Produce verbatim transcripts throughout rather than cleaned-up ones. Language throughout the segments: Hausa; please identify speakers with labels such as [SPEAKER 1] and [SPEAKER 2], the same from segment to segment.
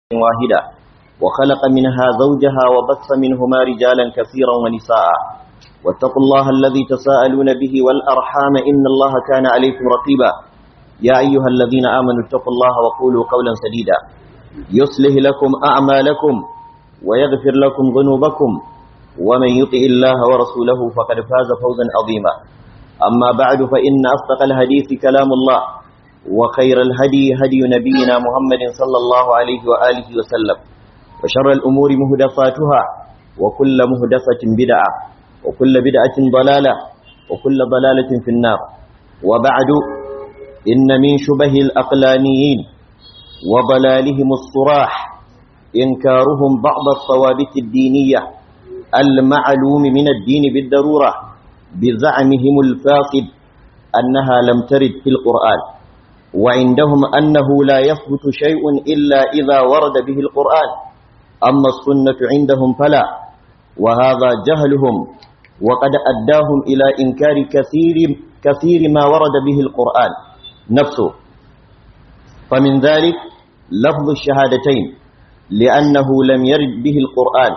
[SPEAKER 1] واحدة وخلق منها زوجها وبث منهما رجالا كثيرا ونساء واتقوا الله الذي تساءلون به والأرحام إن الله كان عليكم رقيبا يا أيها الذين آمنوا اتقوا الله وقولوا قولا سديدا يصلح لكم أعمالكم ويغفر لكم ذنوبكم ومن يطع الله ورسوله فقد فاز فوزا عظيما أما بعد فإن أصدق الحديث كلام الله وخير الهدي هدي نبينا محمد صلى الله عليه وآله وسلم وشر الأمور مهدفاتها وكل مهدفة بدعة وكل بدعة ضلالة وكل ضلالة في النار وبعد إن من شبه الأقلانيين وضلالهم الصراح إنكارهم بعض الثوابت الدينية المعلوم من الدين بالضرورة بزعمهم الفاسد أنها لم ترد في القرآن وعندهم أنه لا يثبت شيء إلا إذا ورد به القرآن أما السنة عندهم فلا وهذا جهلهم وقد أداهم إلى إنكار كثير, كثير ما ورد به القرآن نفسه فمن ذلك لفظ الشهادتين لأنه لم يرد به القرآن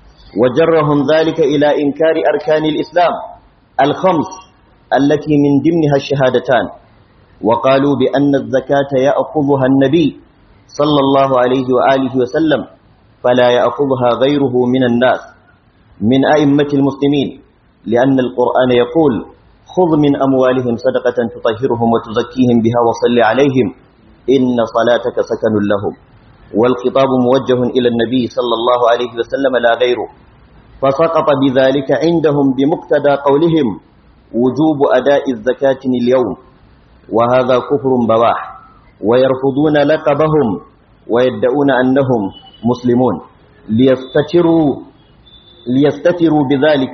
[SPEAKER 1] وجرهم ذلك إلى إنكار أركان الإسلام الخمس التي من ضمنها الشهادتان وقالوا بأن الزكاة يأخذها النبي صلى الله عليه وآله وسلم فلا يأخذها غيره من الناس من أئمة المسلمين لأن القرآن يقول خذ من أموالهم صدقة تطهرهم وتزكيهم بها وصل عليهم إن صلاتك سكن لهم والخطاب موجه إلى النبي صلى الله عليه وسلم لا غيره فسقط بذلك عندهم بمقتضى قولهم وجوب أداء الزكاة اليوم وهذا كفر بواح ويرفضون لقبهم ويدعون أنهم مسلمون ليستتروا, ليستتروا بذلك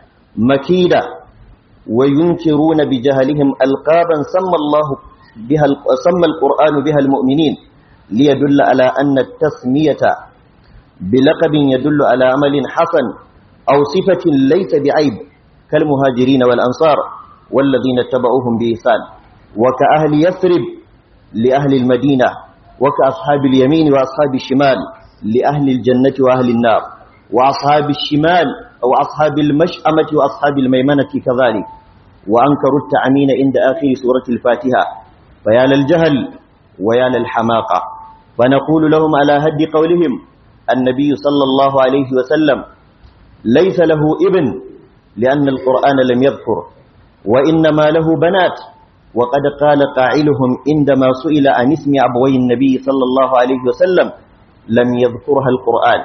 [SPEAKER 1] مكيدة وينكرون بجهلهم ألقابا سمى الله بها سمى القرآن بها المؤمنين ليدل على أن التسمية بلقب يدل على عمل حسن أو صفة ليس بعيب كالمهاجرين والأنصار والذين اتبعوهم بإحسان وكأهل يثرب لأهل المدينة وكأصحاب اليمين وأصحاب الشمال لأهل الجنة وأهل النار وأصحاب الشمال أو أصحاب المشأمة وأصحاب الميمنة كذلك وأنكروا التعمين عند آخر سورة الفاتحة فيا للجهل ويا للحماقة فنقول لهم على هد قولهم النبي صلى الله عليه وسلم ليس له ابن لأن القرآن لم يذكر وإنما له بنات وقد قال قائلهم عندما سئل عن اسم أبوي النبي صلى الله عليه وسلم لم يذكرها القرآن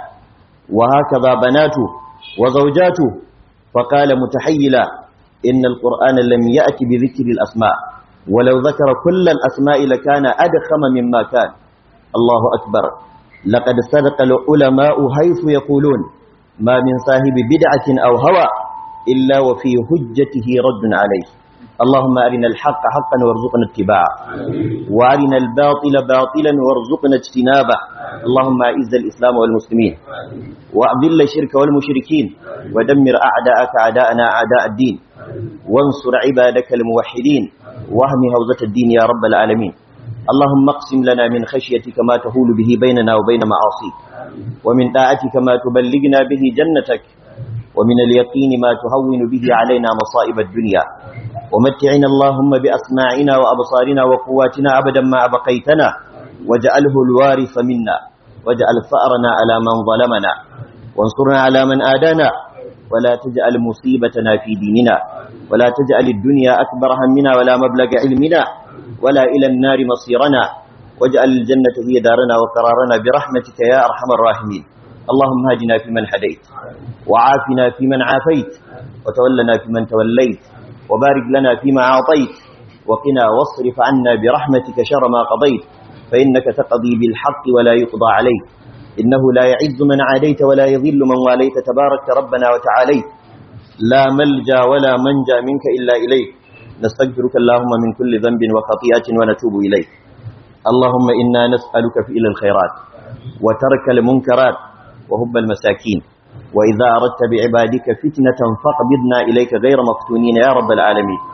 [SPEAKER 1] وهكذا بناته وزوجاته فقال متحيلا إن القرآن لم يأتي بذكر الأسماء ولو ذكر كل الأسماء لكان أدخم مما كان الله أكبر لقد صدق العلماء حيث يقولون ما من صاحب بدعة أو هوى إلا وفي حجته رد عليه اللهم أرنا الحق حقا وارزقنا اتباعه وأرنا الباطل باطلا وارزقنا اجتنابه اللهم أعز الإسلام والمسلمين وأذل الشرك والمشركين ودمر أعداءك أعداءنا أعداء الدين وانصر عبادك الموحدين واهم هوزة الدين يا رب العالمين اللهم اقسم لنا من خشيتك ما تهول به بيننا وبين معاصيك ومن طاعتك ما تبلغنا به جنتك ومن اليقين ما تهون به علينا مصائب الدنيا ومتعنا اللهم بأسماعنا وأبصارنا وقواتنا أبدا ما أبقيتنا واجعله الوارث منا واجعل ثأرنا على من ظلمنا وانصرنا على من آدانا ولا تجعل مصيبتنا في ديننا ولا تجعل الدنيا أكبر همنا ولا مبلغ علمنا ولا إلى النار مصيرنا واجعل الجنة هي دارنا وقرارنا برحمتك يا أرحم الراحمين اللهم هدنا فيمن هديت وعافنا فيمن عافيت وتولنا فيمن توليت وبارك لنا فيما أعطيت وقنا واصرف عنا برحمتك شر ما قضيت فإنك تقضي بالحق ولا يقضى عليك إنه لا يعز من عاديت ولا يذل من واليت تبارك ربنا وتعاليت لا ملجا ولا منجا منك إلا إليك نستغفرك اللهم من كل ذنب وخطيئة ونتوب إليك اللهم إنا نسألك فعل الخيرات وترك المنكرات وحب المساكين وإذا أردت بعبادك فتنة فاقبضنا إليك غير مفتونين يا رب العالمين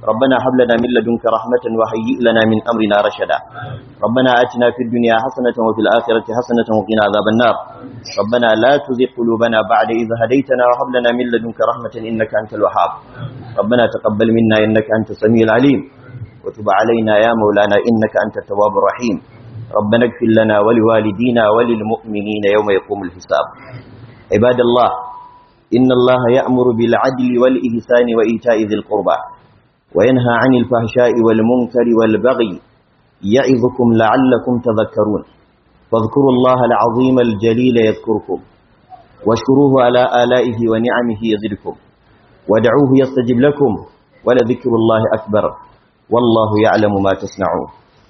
[SPEAKER 1] ربنا هب لنا من لدنك رحمة وهيئ لنا من أمرنا رشدا ربنا آتنا في الدنيا حسنة وفي الآخرة حسنة وقنا عذاب النار ربنا لا تزغ قلوبنا بعد إذ هديتنا وهب لنا من لدنك رحمة إنك أنت الوهاب ربنا تقبل منا إنك أنت السميع العليم وتب علينا يا مولانا إنك أنت التواب الرحيم ربنا اغفر لنا ولوالدينا وللمؤمنين يوم يقوم الحساب عباد الله إن الله يأمر بالعدل والإحسان وإيتاء ذي القربى وينهى عن الفحشاء والمنكر والبغي يعظكم لعلكم تذكرون فاذكروا الله العظيم الجليل يذكركم واشكروه على آلائه ونعمه يزدكم ودعوه يستجب لكم ولذكر الله أكبر والله يعلم ما تصنعون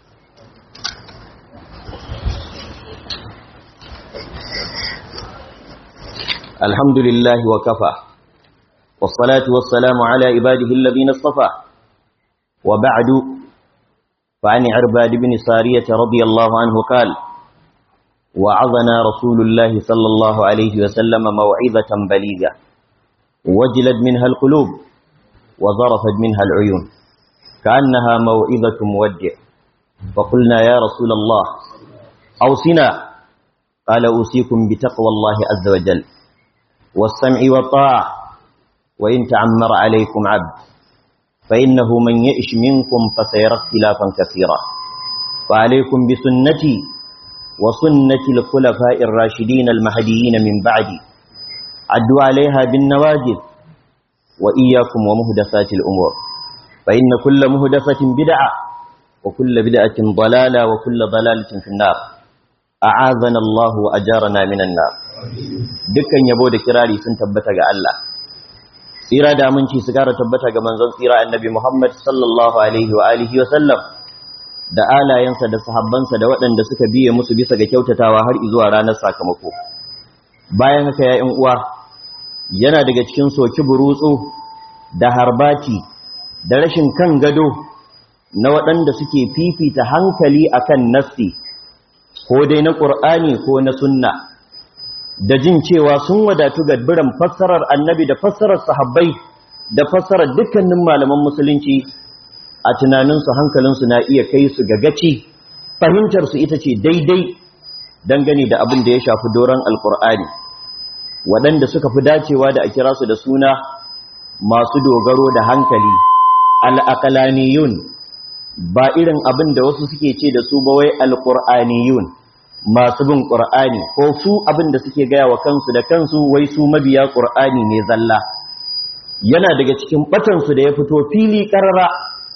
[SPEAKER 1] الحمد لله وكفى والصلاة والسلام على عباده الذين اصطفى وبعد فعن عرباد بن سارية رضي الله عنه قال وعظنا رسول الله صلى الله عليه وسلم موعظة بليغة وجلت منها القلوب وظرفت منها العيون كأنها موعظة مودع فقلنا يا رسول الله أوصنا قال أوصيكم بتقوى الله عز وجل والسمع والطاعة وإن تعمر عليكم عبد فإنه من يئش منكم فسيرى اختلافا كثيرا فعليكم بسنتي وسنة الخلفاء الراشدين المهديين من بعدي عدوا عليها بالنواجذ وإياكم ومهدثات الأمور فإن كل مهدثة بدعة وكل بدعة ضلالة وكل ضلالة في النار أعاذنا الله وأجارنا من النار dukkan yabo da kirari sun tabbata ga Allah tsira da aminci su kara tabbata ga manzon tsira annabi Muhammad sallallahu alaihi wa alihi wa sallam da alayensa da sahabbansa da waɗanda suka biye musu bisa ga kyautatawa har zuwa ranar sakamako bayan haka ya ƴan uwa yana daga cikin soki burutsu da harbati da rashin kan gado na waɗanda suke fifita hankali akan nassi ko dai na Qur'ani ko na sunna da jin cewa sun wadatu ga biran fassarar annabi da fassarar sahabbai da fassarar dukkanin malaman musulunci a tunaninsu hankalinsu na iya kai su ga gaci fahimtarsu ita ce daidai dangane da abin da ya shafi doron alkur'ani waɗanda suka fi dacewa da a kira su da suna masu dogaro da hankali al'aqalaniyun ba irin abin da wasu suke ce da su ba wai alqur'aniyun masu bin qur'ani ko su abin da suke gaya wa kansu da kansu wai su mabiya qur'ani ne zalla yana daga cikin batan su da ya fito fili karara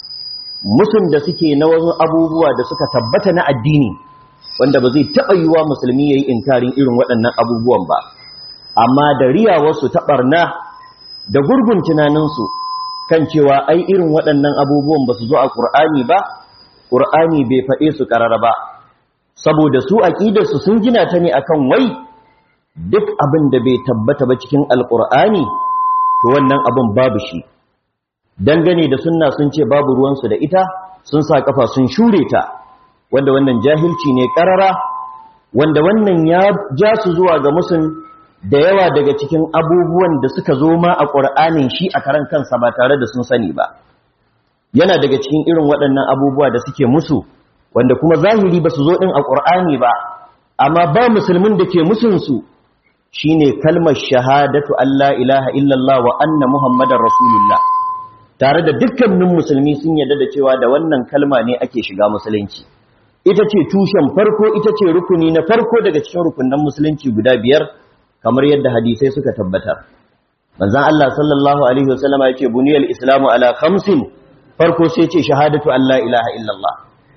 [SPEAKER 1] musun da suke na wasu abubuwa da suka tabbata na addini wanda ba zai taɓa yiwa musulmi yayi inkarin irin waɗannan abubuwan ba amma da riyawarsu ta barna da gurgun tunaninsu kan cewa ai irin waɗannan abubuwan ba su zo a ƙur'ani ba ƙur'ani bai faɗe su ƙarara ba saboda su aƙidarsu sun gina ta ne akan wai duk abin da bai tabbata ba cikin alƙur'ani to wannan abin babu shi dangane da sunna sun ce babu ruwansu da ita sun sa kafa sun shure ta wanda wannan jahilci ne ƙarara wanda wannan ya ja su zuwa ga musun da yawa daga cikin abubuwan da suka zo ma a ƙur'anin shi a karan kansa ba tare da sun sani ba yana daga cikin irin waɗannan abubuwa da suke musu wanda kuma zahiri ba su zo ɗin a ƙur'ani ba amma ba musulmin da ke musunsu shi ne kalmar shahadatu Allah ilaha illallah wa anna muhammadar rasulullah tare da dukkanin musulmi sun yarda da cewa da wannan kalma ne ake shiga musulunci ita ce tushen farko ita ce rukuni na farko daga cikin rukunan musulunci guda biyar kamar yadda hadisai suka tabbatar manzon Allah sallallahu alaihi wasallama yace buniyal islamu ala khamsin farko sai yace shahadatu alla ilaha illallah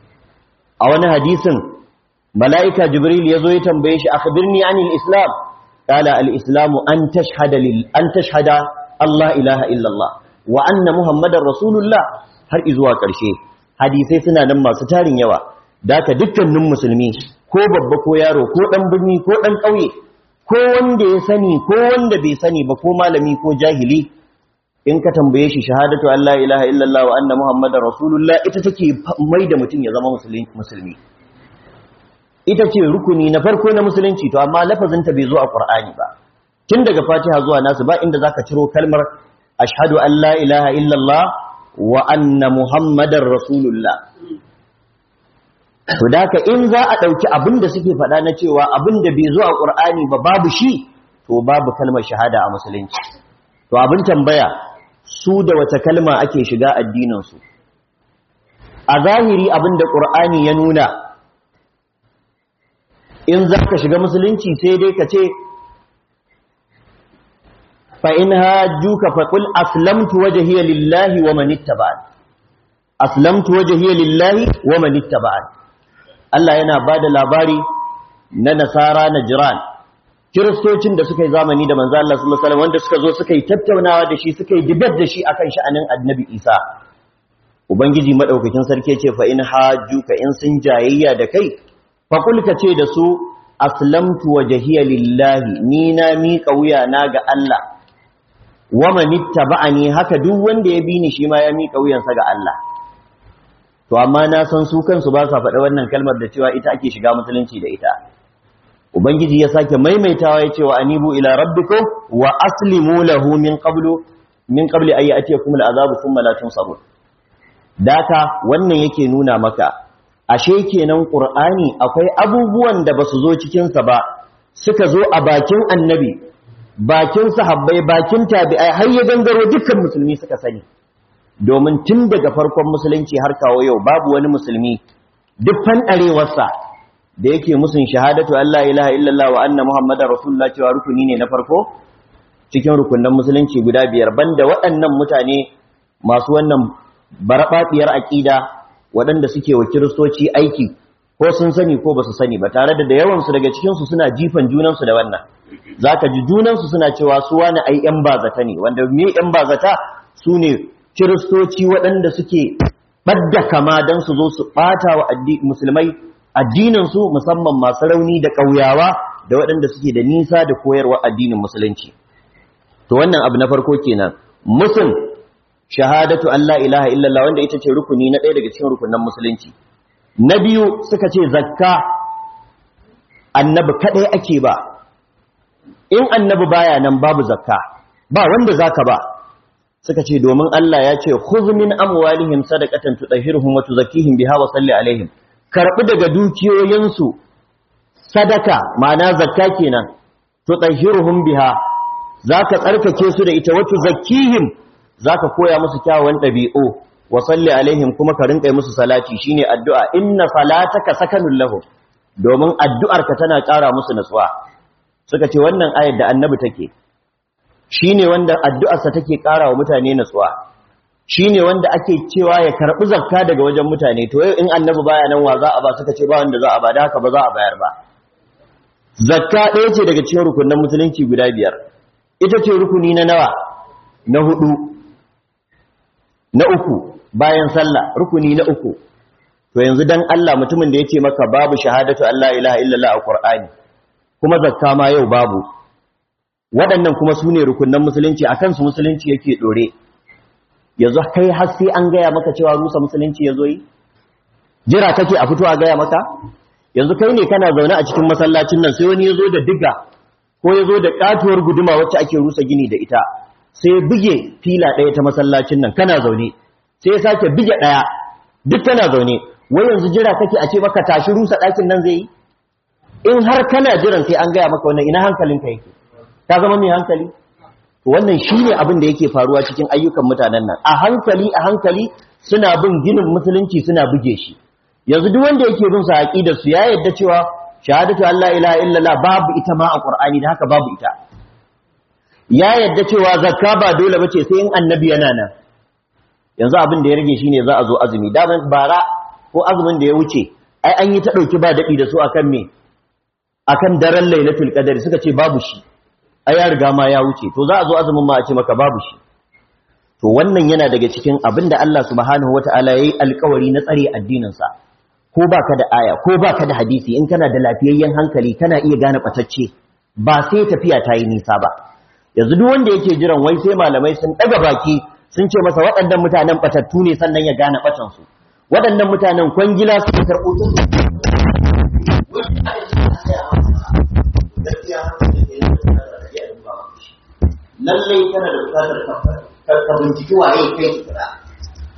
[SPEAKER 1] a wani hadisin malaika jibril yazo ya tambaye shi akhbirni anil islam qala al islamu an tashhada lil an tashhada alla ilaha illallah wa anna muhammadar rasulullah har izuwa karshe hadisai suna nan masu tarin yawa daka dukkanin musulmi ko babba ko yaro ko dan birni ko dan kauye ko wanda ya sani ko wanda bai sani ba ko malami ko jahili in ka tambaye shi shahadatu an la ilaha illallah wa anna muhammadar rasulullah ita take mai da mutum ya zama musulmi ita ce rukuni na farko na musulunci to amma lafazinta bai zo a qur'ani ba tun daga fatiha zuwa nasu ba inda zaka ciro kalmar ashhadu an la ilaha illallah wa anna muhammadar rasulullah. To da in za a ɗauki abin da suke faɗa na cewa abin da bai zo a ƙur'ani ba babu shi, to babu kalmar shahada a musulunci. To abin tambaya, su da wace kalma ake shiga addininsu? A zahiri abin da ƙur'ani ya nuna, in za ka shiga musulunci sai dai ka ce, fa'in hajjuka faƙul aslamtu wajahiyya lillahi wa manitta ba'ad. Aslamtu wajahiyya lillahi wa manitta ba'ad. Allah yana ba da labari na Nasara na Jiran, Kiristocin da suka yi zamani da manzo Allah sallallahu alaihi wasallam wanda suka zo suka yi tattaunawa da shi, suka yi dibat da shi akan sha'anin Annabi Isa. Ubangiji madaukakin sarki ce fa in hajjuka in sun jayayya da kai, fa kul ka ce da su aslamtu wajhiya lillahi, ni na miƙa wuya na ga Allah. Wa man ittaba'ani, haka duk wanda ya bi ni shi ma ya miƙa wuyansa ga Allah. To amma na san su kansu ba sa faɗa wannan kalmar da cewa ita ake shiga musulunci da ita. Ubangiji ya sake maimaitawa ya ce wa anibu ila rabbikum wa aslimu lahu min qablu min qabli ay ya'tiyakum al'azabu thumma la tunsarun. Daka wannan yake nuna maka ashe kenan Qur'ani akwai abubuwan da basu zo cikin sa ba, suka zo a bakin annabi, bakin sahabbai, bakin tabi'ai, har ya gangaro dukkan musulmi suka sani. Domin tun daga farkon musulunci har kawo yau babu wani musulmi duk fanɗarewarsa da yake musun shahadatu Allah ilaha illallah wa anna muhammadar rasulullah cewa rukuni ne na farko cikin rukunan musulunci guda biyar, banda waɗannan mutane masu wannan baraɓaɓiyar aƙida waɗanda suke wa kiristoci aiki ko sun sani ko ba su sani ba, tare da da yawansu daga cikinsu suna jifan junansu da wannan. Za ka ji junansu suna cewa su wani ai ‘yan bazata ne, wanda me ‘yan bazata su ne kiristoci waɗanda suke ɓadda kama don su zo su ɓata wa musulmai addininsu, musamman masu rauni da ƙauyawa da waɗanda suke da nisa da koyarwa addinin musulunci. To wannan abu na farko kenan, musun shahadatu Allah ilaha illallah, wanda ita ce rukuni na ɗaya daga cikin rukunan musulunci. Na biyu suka ce zakka annabi kaɗai ake ba, in annabi baya nan babu zakka, ba wanda zaka ba. Suka ce domin Allah ya ce khudh min amwalihim sadaqatan tutahhiruhum wa tuzakkihim biha wa salli alaihim, karbi daga dukiyoyinsu sadaka, ma'ana zakka kenan, tutahhiruhum biha, zaka tsarkake su da ita, wa tuzakkihim, zaka koya musu kyawawan dabi'u, wa salli alaihim, kuma ka rinka musu salati, shine addu'a, inna salataka sakanul lahum, domin addu'arka tana ƙara musu natsuwa. Suka ce wannan ayar da annabi take, shi ne wanda addu'arsa take ƙara wa mutane natsuwa, shi ne wanda ake cewa ya karɓi zakka daga wajen mutane. To yau in annabi baya nan wa za a ba? Suka ce ba wanda za a ba, da haka ba za a bayar ba. Zakka ɗaya ce daga cikin rukunin musulunci guda biyar, ita ce rukuni na nawa? Na hudu, na uku, bayan sallah, rukuni na uku. To yanzu dan Allah mutumin da ya ce maka babu shahadatu Allah ilaha illallah a Qur'ani, kuma zakka ma yau babu, waɗannan kuma su ne rukunan musulunci, a kansu musulunci yake ɗore. Yanzu kai har sai an gaya maka cewa rusa musulunci ya zo yi? Jira kake a fito a gaya maka? Yanzu kai ne kana zaune a cikin masallacin nan, sai wani ya zo da diga ko ya zo da ƙatuwar guduma wacce ake rusa gini da ita, sai buge fila ɗaya ta masallacin nan, kana zaune, sai ya sake buge ɗaya, duk kana zaune. Wai yanzu jira kake a ce maka tashi rusa ɗakin nan zai yi? In har kana jiran sai an gaya maka wannan, ina hankalinka yake? Ta zama mai hankali? Wannan shi ne abin da yake faruwa cikin ayyukan mutanen nan, a hankali a hankali suna bin ginin musulunci suna buge shi. Yanzu duk wanda yake bin sa aqidar su ya yadda cewa shahadatu Allah ilaha illallah babu ita ma a Qur'ani, da haka babu ita. Ya yadda cewa zakka ba dole bace sai in annabi yana nan. Yanzu abin da ya rage shine za a zo azumi. Daman bara ko azumin da ya wuce ai an yi ta dauki ba dadi da su akan me? Akan daren Lailatul Qadr, suka ce babu shi. Ai ya riga ma ya wuce, to za a zo azumin ma a ce maka babu shi. To wannan yana daga cikin abin da Allah subhanahu wataala yayi alƙawari na tsare addinin sa. Ko baka da aya ko baka da hadisi, in kana da lafiyayyen hankali kana iya gane batacce, ba sai tafiya ta yi nisa ba. Yanzu duk wanda yake jiran wai sai malamai sun daga baki sun ce masa waɗannan mutanen batattu ne sannan ya gane batan su. Waɗannan mutanen kwangila su karɓo su. Lallai kana da bukatar ka binciki waye kai kira,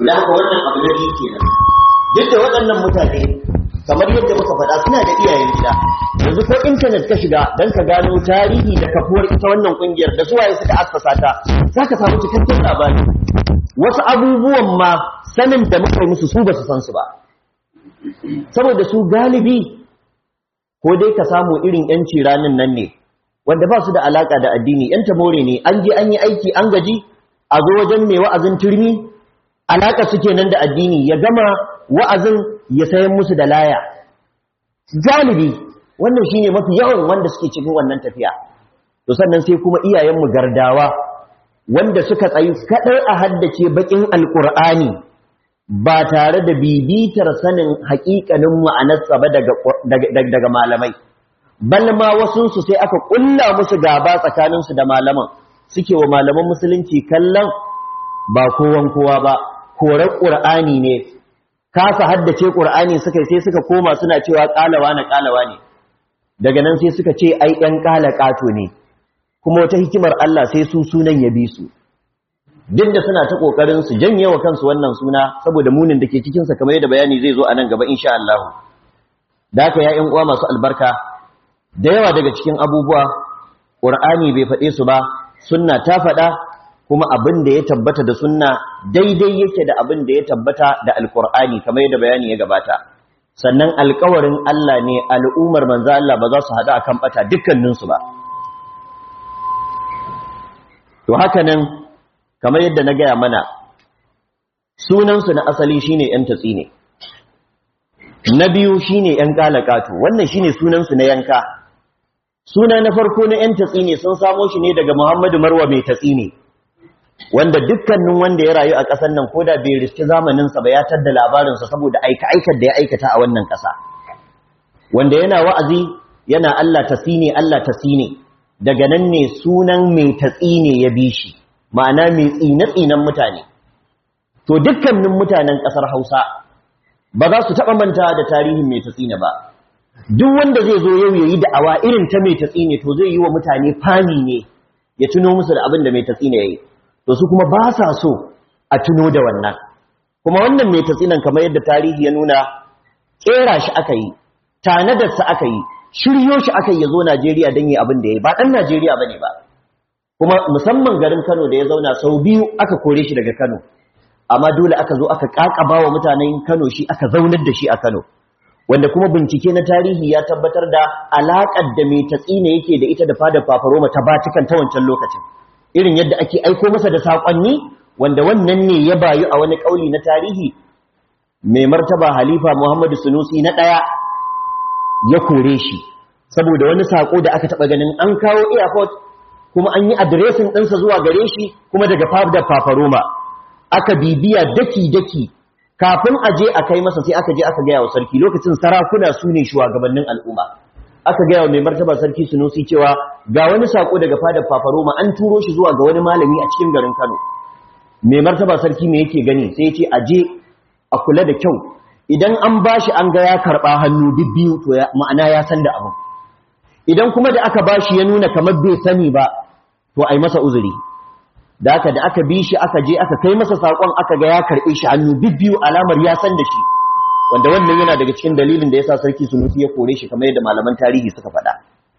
[SPEAKER 1] to da haka wannan abu na biyu kenan. Duk da waɗannan mutane kamar yadda muka faɗa suna da iyayen gida, yanzu ko intanet ka shiga don ka gano tarihi da kafuwar ita wannan ƙungiyar da suwaye suka assasa ta, za ka samu cikakken labari. Wasu abubuwan ma sanin da muka yi musu su ba su san su ba, saboda su galibi ko dai ka samu irin yanci ranin nan ne wanda ba su da alaka da addini, yan tamore ne, an je an yi aiki an gaji a zo wajen mai wa'azin turmi, alaka suke nan da addini, ya gama wa'azin ya sayan musu da laya. Galibi wannan shine mafi yawan wanda suke cikin wannan tafiya. To sannan sai kuma iyayenmu gardawa wanda suka tsayi kadai a haddace bakin alqur'ani ba tare da bibitar sanin haƙiƙanin ma'anarsa ba daga daga malamai. Balma wasu su sai aka kulla musu gaba tsakanin su da malaman, suke wa malaman musulunci kallon ba kowan kowa ba, korar qur'ani ne, kasa haddace qur'ani suka sai suka koma suna cewa qalawa na qalawa ne. Daga nan sai suka ce ai ɗan qala qato ne, kuma wata hikimar Allah sai su sunan ya bi su. Duk da suna ta kokarin su janye wa kansu wannan suna saboda munin da ke cikin sa, kamar yadda bayani zai zo a nan gaba insha Allah. Da haka ya ƴan uwa masu albarka, da yawa daga cikin abubuwa Qur'ani bai faɗe su ba, sunna ta faɗa, kuma abin da ya tabbata da sunna daidai yake da abin da ya tabbata da alqur'ani kamar yadda bayani ya gabata. Sannan alƙawarin Allah ne al'ummar manzo Allah ba za su haɗu akan bata dukkanin su ba. To haka nan kamar yadda na gaya mana, sunansu na asali shine ‘yan tatsi ne, na biyu shine ‘yan ƙalaƙatu, wannan shine sunansu na yanka. Suna na farko na ‘yan tatsi ne sun samo shi ne daga Muhammadu Marwa mai tatsi ne, wanda dukkanin wanda ya rayu a ƙasar nan koda bai riski zamaninsa ba ya tadda labarinsa saboda aika-aikar da ya aikata a wannan ƙasa. Wanda yana wa'azi yana Allah tatsi ne, Allah tatsi ne, daga nan ne sunan mai tatsi ne ya bi shi. Ma'ana mai tsine-tsinen mutane. To dukkanin mutanen ƙasar Hausa ba za su taɓa manta da tarihin mai tatsine ba. Duk wanda zai zo yau yayi da'awa irin ta mai tatsine to zai yi wa mutane fani ne ya tuno musu da abin da mai tatsine yayi. To su kuma ba sa so a tuno da wannan. Kuma wannan mai tatsinen kamar yadda tarihi ya nuna, kera shi aka yi, tanadarsa aka yi, shiryo shi aka yi ya zo Najeriya don yi abin da ya yi, ba ɗan Najeriya bane ba. Kuma musamman garin Kano da ya zauna sau biyu aka kore shi daga Kano, amma dole aka zo aka kakaba wa mutanen Kano shi aka zaunar da shi a Kano, wanda kuma bincike na tarihi ya tabbatar da alaƙar da mai tatsine yake da ita da fadar Fafaroma ta Vatican ta wancan lokacin, irin yadda ake aiko masa da saƙonni, wanda wannan ne ya bayu a wani ƙauli na tarihi mai martaba Halifa Muhammadu Sunusi na ɗaya ya kore shi saboda wani saƙo da aka taɓa ganin an kawo airport kuma an yi adiresin ɗinsa zuwa gare shi kuma daga fadar Fafaroma. Aka bibiya daki-daki kafin a je a kai masa, sai aka je aka gaya wa sarki, lokacin sarakuna su ne shugabannin al'umma. Aka gaya wa mai martaba sarki Sunusi cewa ga wani sako daga fadar Fafaroma an turo shi zuwa ga wani malami a cikin garin Kano. Mai martaba sarki me yake gani? Sai ya ce a je a kula da kyau, idan an bashi an ga ya karɓa hannu bibbiyu to ma'ana ya san da abin. Idan kuma da aka bashi ya nuna kamar bai sani ba, to ai masa uzuri. Da aka da aka bi shi aka je aka kai masa sakon aka ga ya karbe shi hannu bibbiyu, alamar ya san da shi, wanda wannan yana daga cikin dalilin da yasa sarki Sunusi ya kore shi kamar yadda malaman tarihi suka faɗa.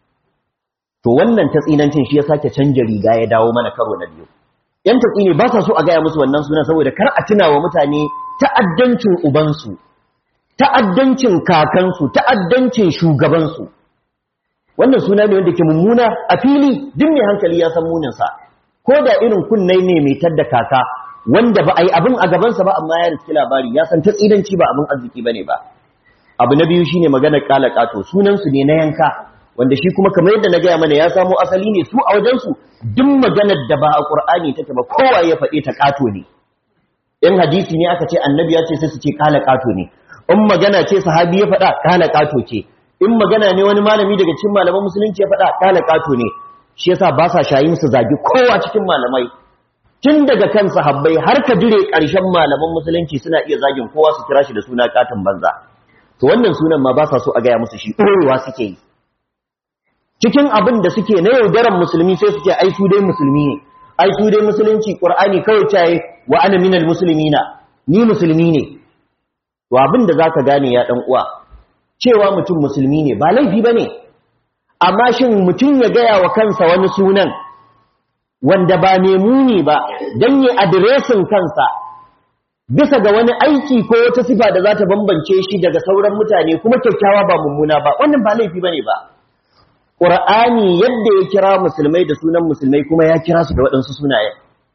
[SPEAKER 1] To wannan tatsinancin shi ya sake canja riga ya dawo mana karo na biyu. Yan tatsine ba sa so a gaya musu wannan suna saboda kar a tuna wa mutane ta'addancin ubansu, ta'addancin kakansu, ta'addancin shugabansu. Wannan suna ne wanda ke mummuna a fili, duk mai hankali ya san muninsa. Ko da irin kunnai ne mai tadda kaka wanda ba a yi abin a gabansa ba amma ya riski labari, ya san tatsidanci ba abin arziki ba ne ba. Abu na biyu shine maganar kala kato, sunansu ne na yanka, wanda shi kuma kamar yadda na gaya mana ya samo asali ne su a wajensu, duk maganar da ba a Qur'ani take ba kowa ya faɗe ta kato ne. In hadisi ne aka ce annabi ya ce sai su ce kala kato ne. In magana ce sahabi ya faɗa kala kato ce. In magana ne wani malami daga cikin malaman musulunci ya faɗa kala kato ne. Shi yasa ba sa shayin su zagi kowa cikin malamai. Tun daga kan sahabbai har ka dire ƙarshen malaman musulunci suna iya zagin kowa su kira shi da suna katon banza. To wannan sunan ma ba sa so a gaya musu shi, ɗorewa suke yi. Cikin abin da suke na yaudaran musulmi sai suke ai su dai musulmi ne, ai su dai musulunci Qur'ani kawai ta yi wa ana minal muslimina, ni musulmi ne. To abin da zaka gane ya dan uwa cewa mutum musulmi ne ba laifi bane, amma shin mutum ya gaya wa kansa wani sunan wanda ba mai muni ba dan ya adiresin kansa bisa ga wani aiki ko wata sifa da za ta bambance shi daga sauran mutane kuma kyakkyawa ba mummuna ba, wannan ba laifi bane ba. Qur'ani yadda ya kira musulmai da sunan musulmai kuma ya kira su da waɗansu sunaye.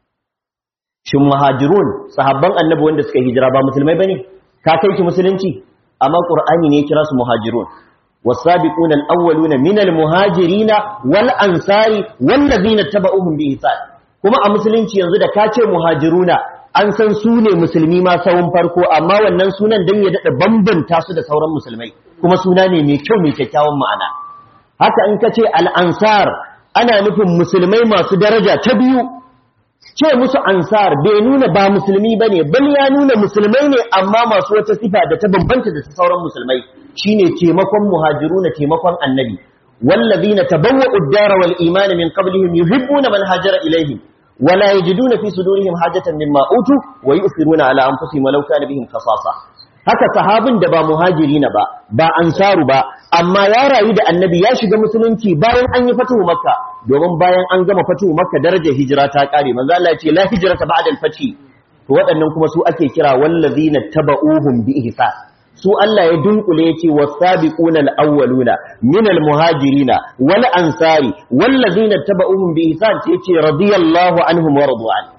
[SPEAKER 1] Shin muhajirun sahabban annabi wanda suka hijira ba musulmai bane? Ka kai ki musulunci, amma Qur'ani ne ya kira su muhajirun. Was-sabiquna al-awwaluna minal muhajirina wal ansari wallazina tabauhum bi ihsan. Kuma a musulunci yanzu da ka ce muhajiruna an san su ne musulmi ma sawun farko, amma wannan sunan dan ya dada bambanta su da sauran musulmai, kuma suna ne mai kyau mai kyakkyawan ma'ana. Haka in ka ce al-ansar ana nufin musulmai masu daraja ta biyu. Ce musu ansar bai nuna ba musulmi bane, bal ya nuna musulmai ne amma masu wata sifa da ta bambanta da sauran musulmai, shine taimakon muhajiruna, taimakon annabi. wallazina tabawwa'u ad-dara wal imana min qablihim yuhibbuna man hajara ilayhim wala yajiduna fi sudurihim hajatan mimma utu wa yu'thiruna ala anfusihim walau kana bihim khasasa. Haka sahabin da ba muhajirina ba ba ansaru ba, amma ya rayu da annabi, ya shiga musulunci bayan an yi fatuhu makka, domin bayan an gama fatuhu makka darajar hijira ta kare. Manzo Allah ya ce la hijrata ba'da al-fath. To waɗannan kuma su ake kira wallazina tabauhum bi ihsan. Su Allah ya dunkule yake wasabiquna al-awwaluna minal muhajirina wal ansari wallazina tabauhum bi ihsan, sai yace radiyallahu anhum wa radu an.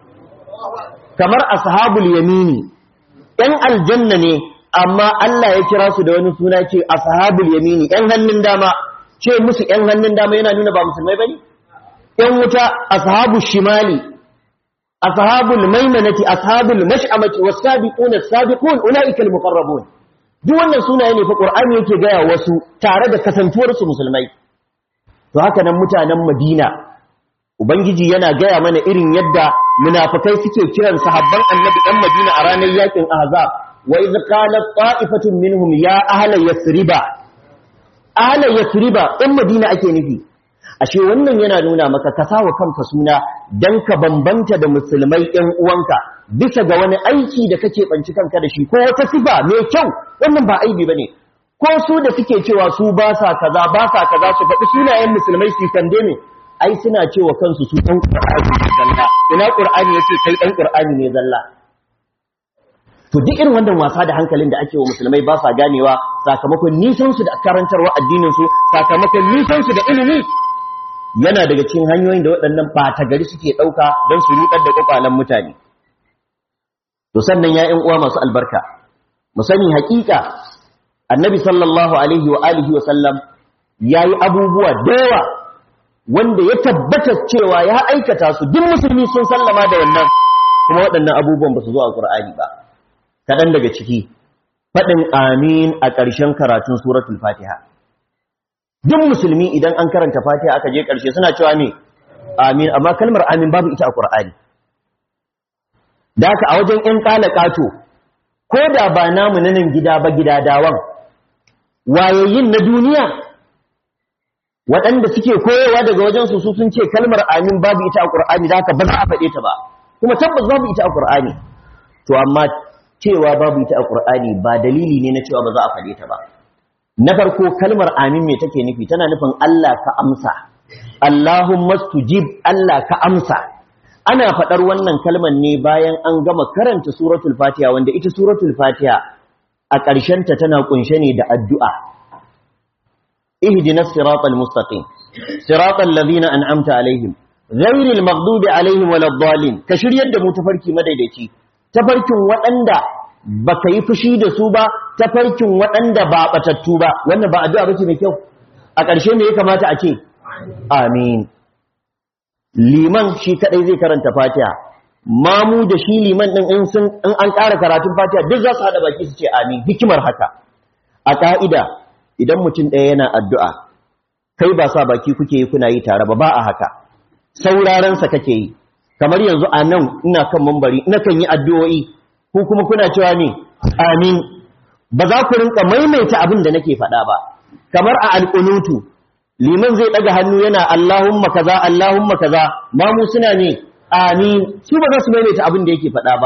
[SPEAKER 1] Kamar ashabul yamini ɗan aljanna ne, amma Allah ya kira su da wani suna ce ashabul yamini, ɗan hannun dama. Ce musu ɗan hannun dama yana nuna ba musulmai bane? ɗan wuta ashabul shimali, ashabul maimanati, ashabul mash'amati, was-sabiquna as-sabiqun ulaika al-muqarrabun. Duk wannan sunaye ne fa Qur'ani yake gaya wasu tare da kasantuwar su musulmai. To haka nan mutanen Madina, Ubangiji yana gaya mana irin yadda munafikai suke kiran sahabban Annabi ɗan Madina a ranar yakin Ahzab. Wa idh qalat ta'ifatun minhum ya ahla yasriba. Ahla yasriba ɗan Madina ake nufi. Ashe wannan yana nuna maka ka sawa kanka suna dan ka bambanta da musulmai ɗan uwanka bisa ga wani aiki da kake banci kanka da shi ko wata sifa mai kyau. Wannan ba aibi bane. Ko su da suke cewa su ba sa kaza ba sa kaza su faɗi sunayen musulmai su kande ne, ai suna cewa kansu su ɗan Qur'ani ne zalla. Ina Qur'ani yace kai ɗan Qur'ani ne zalla? To duk irin wannan wasa da hankalin da ake wa musulmai ba sa ganewa sakamakon nisan su da karantarwa addinin su, sakamakon nisan su da ilimi, yana daga cikin hanyoyin da waɗannan ɓata gari suke ɗauka don su rudar da kwakwalen mutane. To sannan ya ƴan uwa masu albarka, mu sani haƙiƙa Annabi sallallahu alaihi wa alihi wa sallam yayi abubuwa da yawa wanda ya tabbata cewa ya aikata su, duk musulmi sun sallama da wannan, kuma waɗannan abubuwan ba su zo a Qur'ani ba. Kaɗan daga ciki, faɗin amin a ƙarshen karatun suratul Fatiha. Duk musulmi idan an karanta Fatiha aka je ƙarshe suna cewa ne amin, amma kalmar amin babu ita a Qur'ani. Da haka a wajen ƴan ƙalaƙato, ko da ba namu na nan gida ba gida dawan, wayayyin na duniya waɗanda suke koyewa daga wajensu su sun ce kalmar amin babu ita a Qur'ani, da haka ba za a faɗe ta ba, kuma tabbas babu ita a Qur'ani. To amma cewa babu ita a Qur'ani ba dalili ne na cewa ba za a faɗe ta ba. Na farko kalmar amin me take nufi? Tana nufin Allah ka amsa. Allahumma stujib, Allah ka amsa. Ana faɗar wannan kalmar ne bayan an gama karanta suratul Fatiha, wanda ita suratul Fatiha a ƙarshenta tana kunshe ne da addu'a. Ihdinas siratal mustaqim, siratal ladina an'amta alaihim, ghairil maghdubi alaihim waladdallin. Ka shiryar da mu tafarki madaidaici, tafarkin waɗanda baka yi fushi da su ba, tafarkin waɗanda ba batattu ba. Wannan ba addu'a bace mai kyau? A ƙarshe me ya kamata a ce? Amin. Liman shi kadai zai karanta Fatiha, mamu da shi liman din in sun in an ƙara karatun Fatiha duk za su hada baki su ce amin. Hikimar haka, a ka'ida idan mutum ɗaya yana addu'a kai ba sa baki kuke yi kuna yi tare ba, ba a haka, sauraron sa kake yi. Kamar yanzu a nan ina kan mambari ina kan yi addu'o'i, ku kuma kuna cewa ne amin. Ba za ku rinka maimaita abin da nake faɗa ba. Kamar a alƙunutu, liman zai ɗaga hannu yana Allahumma kaza Allahumma kaza, mamu suna ne amin, su ba za su maimaita abin da yake faɗa ba.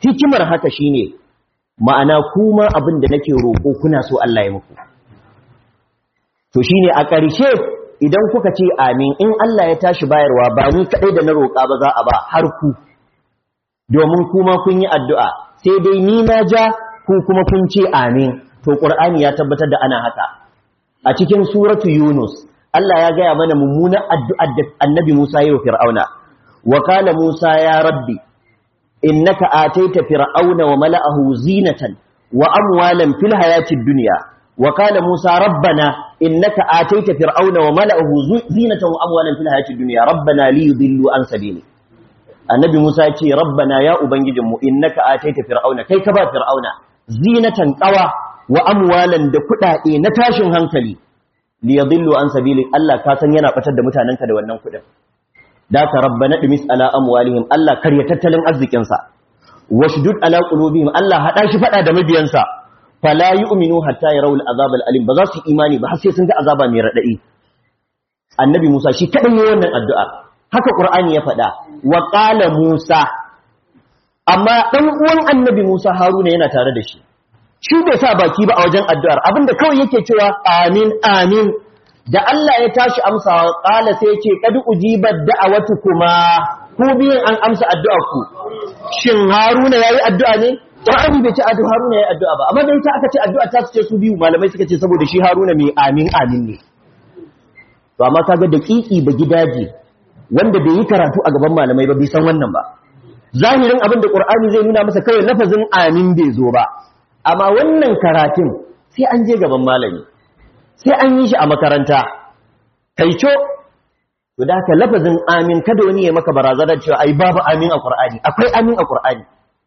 [SPEAKER 1] hikimar haka shine ma'ana kuma abin da nake roƙo kuna so Allah ya muku to shine a ƙarshe idan kuka ce amin in Allah ya tashi bayarwa ba ni kadai da na roƙa ba za a ba har ku domin kuma kun yi addu'a sai dai ni na ja ku kuma kun ce amin to Qur'ani ya tabbatar da ana haka a cikin suratu Yunus Allah ya gaya mana mummunan addu'ar da Annabi Musa ya yi wa Fir'auna wa qala Musa ya rabbi innaka ataita fir'auna wa mala'ahu zinatan wa amwalan fil hayatid dunya wa qala Musa rabbana innaka ataita fir'auna wa mala'ahu zinatan wa amwalan fil hayatid dunya rabbana liyudillu an sabili Annabi Musa ya ce rabbana ya ubangijinmu innaka ataita fir'auna kai ka ba fir'auna zinatan qawa wa amwalan da kudade na tashin hankali liyudillu an sabili Allah ka san yana batar da mutanenka da wannan kudin da ka rabbana dimis ala amwalihim Allah karya tattalin arzikin sa washdud ala qulubihim Allah hada shi fada da mabiyansa fala yu'minu hatta yarawul azab alim ba za su imani ba har sai sun ga azaba mai radadi Annabi Musa shi kadan yayin wannan addu'a haka Qur'ani ya fada wa qala Musa amma dan uwan Annabi Musa Haruna yana tare da shi shi bai sa baki ba a wajen addu'ar abinda kawai yake cewa amin amin da Allah ya tashi amsawa kala sai yake kad ujibat da'awatu kuma ku biyan an amsa addu'ar ku shin Haruna yayi addu'a ne Qur'ani bai ce addu'a Haruna yayi addu'a ba amma dai ta aka ce addu'a ta ce su biyu malamai suka ce saboda shi Haruna mai amin amin ne to amma kaga daƙiƙi ba gidaje wanda bai yi karatu a gaban malamai ba bai san wannan ba zahirin abin da Qur'ani zai nuna masa kawai lafazin amin bai zo ba amma wannan karatun sai an je gaban malami sai an yi shi a makaranta kaico to da haka lafazin amin kada wani ya maka barazanar cewa ai babu amin a Qur'ani akwai amin a Qur'ani